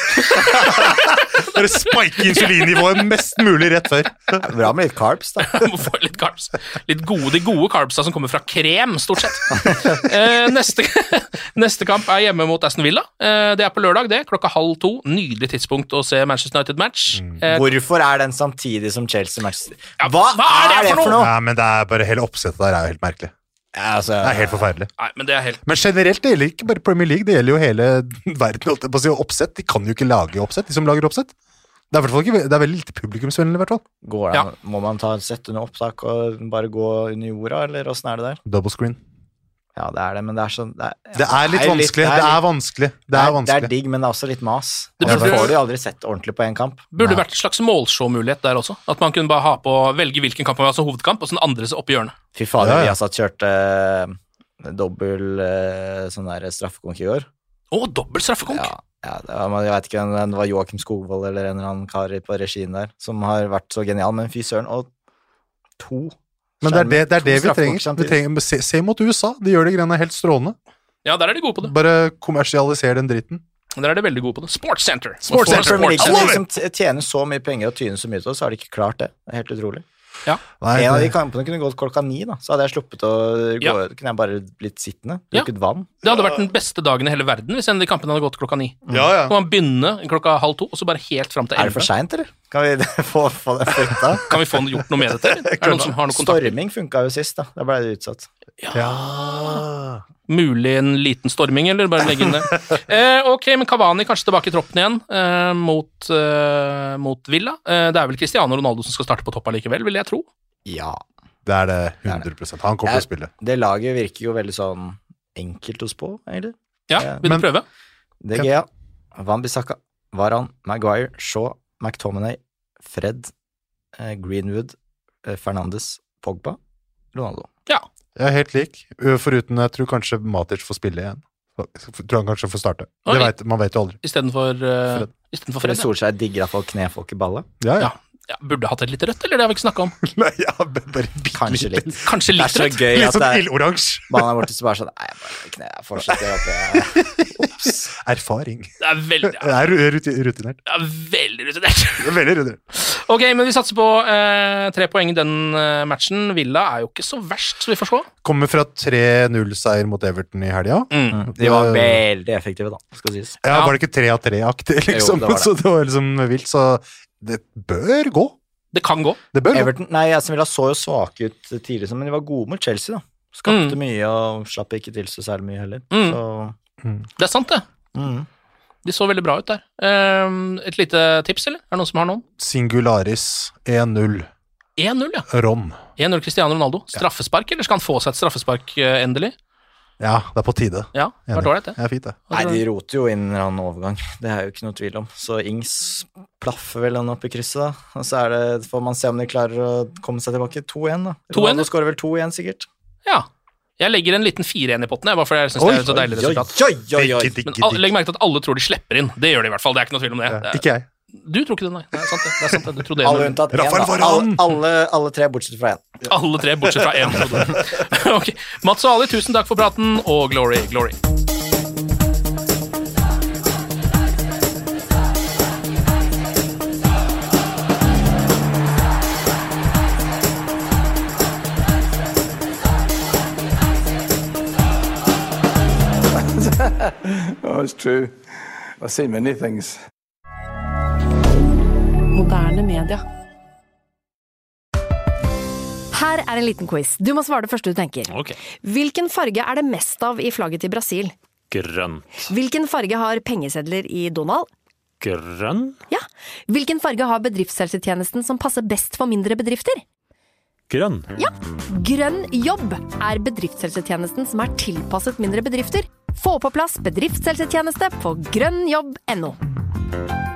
Dere spiker insulinnivået mest mulig rett før. Bra med litt carbs, da. Må få litt carbs. Litt gode, de gode carbsa som kommer fra krem, stort sett. Eh, neste, neste kamp er hjemme mot Aston Villa. Eh, det er på lørdag, det. Klokka halv to. Nydelig tidspunkt å se Manchester United-match. Eh, Hvorfor er den samtidig som Chelsea-match? Ja, Hva, er det for noe? Ja, men det er bare hele oppsettet der er jo helt merkelig. Ja, altså, Det er helt forferdelig. nei, men det er helt Men generelt, det gjelder ikke bare Premier League, det gjelder jo hele verden. Holdt jeg på å si, oppsett. De kan jo ikke lage oppsett, de som lager oppsett. Det er, i hvert fall ikke, det er veldig lite publikumsvennlig, i hvert fall. går det, Ja. an- Må man ta et sett under opptak og bare gå under jorda, eller hvordan er det der? Double screen. Ja, det er det, men det er sånn... Det er, Det er litt vanskelig. Det er vanskelig. Det er det er vanskelig. digg, men det er også litt mas. Det Og så burde- får du jo aldri sett ordentlig på en kamp. Burde Nei. vært en slags målshow-mulighet der også. At man kunne bare ha på, velge hvilken kamp man vil ha som hovedkamp, og så den andre så opp i hjørnet. Fy fader, Ja, ja. vi har satt kjørte uh, dobbel uh, sånn der straffekonk i år. Å, dobbelt straffekonk! Ja, ja, det var, jeg vet ikke om det var Joakim Skogvold eller en eller annen kar på regien der, som har vært så genial, men fy søren, og to Men det er det, det, er det vi To straffekonk trenger. Vi samtidig. trenger se, se mot U S A. De gjør de greiene helt strålende. Ja, der er de gode på det. Bare kommersialiser den dritten. Der er de veldig gode på det. Sports Center. Sports Center, Premier League Sports- som liksom t- tjener så mye penger og tyner så mye til oss, så har de ikke klart det. Det er helt utrolig. Nei, En av de det, kampene kunne gått klokka ni, da. Så hadde jeg sluppet å gå, Ja. kunne jeg bare blitt sittende, Ja. drukket vann. Det hadde vært den beste dagen i hele verden hvis en av de kampene hadde gått klokka ni. ja, ja. Kan man begynne klokka halv to, og så bare helt fram til Er det for elleve? seint, eller? Kan vi få, få det flytta? Kan vi få gjort noe med dette? eller? Er det noen som har noe kontakt? Storming funka jo sist, da. Da ble det utsatt. Ja. Mulig en liten storming, eller bare legge inn det. Eh, ok, men Cavani kanskje tilbake i troppen igjen eh, mot, eh, mot Villa. Eh, det er vel Cristiano Ronaldo som skal starte på topp allikevel, vil jeg tro. Ja. Det er det hundre prosent. Han kommer til å spille. Det laget virker jo veldig sånn enkelt å spå, egentlig. Ja, Ja, vil du men- prøve? De Gea, Van Bissaka, Varan, Maguire, Shaw, McTominay, Fred, eh, Greenwood, eh, Fernandes, Pogba, Ronaldo. Ja. Jeg er helt lik, foruten jeg tror kanskje Matic får spille igjen. Jeg tror han kanskje får starte. Oi. Det vet, man vet jo aldri. Istedenfor uh, Fred. Istedenfor Fred Fred. Ja. Solskjær digger iallfall knefolk i ballet. Ja, ja. Ja. Ja, burde hatt et litt rødt, eller det har vi ikke snakka om? Nei, ja bare bitte Kanskje litt. Kanskje Det er litt så rødt? gøy Litt at sånn det er ildoransje. ballen er borte, så bare sånn Nei, jeg bare kne, jeg fortsetter opp. Ops. Erfaring. Det er veldig, Det er ru- ruti- rutinert. det er veldig rutinert. Det er veldig rutinert. Ok, men vi satser på eh, tre poeng i den eh, matchen. Villa er jo ikke så verst, så vi får se. Kommer fra tre null-seier mot Everton i helga. Mm. De var veldig effektive, da, skal sies. Ja, Ja. Var det ikke tre av tre-aktig, liksom? Jo, det var det. Så det var liksom vilt. Så det bør gå. Det kan gå. Det bør gå. Everton, nei, Aston Villa så jo svake ut tidlig, men de var gode mot Chelsea, da. Skapte Mm. mye og slapp ikke til så særlig mye heller. Mm. Så Det er sant, det. mm. De så veldig bra ut der. Eh, et lite tips, eller? Er det noen som har noen? Singularis én null. én null, ja. Ron. én null Cristiano Ronaldo. Straffespark, eller skal han få seg et straffespark eh, endelig? Ja, det er på tide. Ja, det var Enig. dårlig, det. Det er fint, det. Nei, de roter jo inn en eller annen overgang. Det er jo ikke noe tvil om. Så Ings plaffer vel han opp i krysset, da. Og så er det, får man se om de klarer å komme seg tilbake. to én, da. to én, Ronaldo ja. skårer vel to igjen, sikkert. Ja. Jeg legger en liten fire igjen i potten, jeg, bare fordi jeg synes det er et så deilig oi, resultat. oi, oi, oi. Digge, digge, Men al- digge. legg merke til at alle tror de slipper inn. Det gjør de i hvert fall. Det er ikke noe tvil om det. Ja, det er, ikke jeg. du tror ikke det, nei. Det er sant, det. det, er sant, det. Du trodde Alle det. unntatt én, Rafael da. Varane. Alle, alle, alle tre bortsett fra én. Alle tre, bortsett fra én. trodde du. Ok. Mats og Ali, tusen takk for praten, og glory, glory. Å, No, it's true. I've seen many things. Moderne media. Her er en liten quiz. Du må svare det første du tenker. Ok. Hvilken farge er det mest av i flagget til Brasil? Grønt. Hvilken farge har pengesedler i Donald? Grønn? Ja. Hvilken farge har bedriftshelsetjenesten som passer best for mindre bedrifter? Grønn. Ja. Grønn jobb er bedriftshelsetjenesten som er tilpasset mindre bedrifter. Få på plass bedriftshelsetjeneste på grønn jobb punktum no.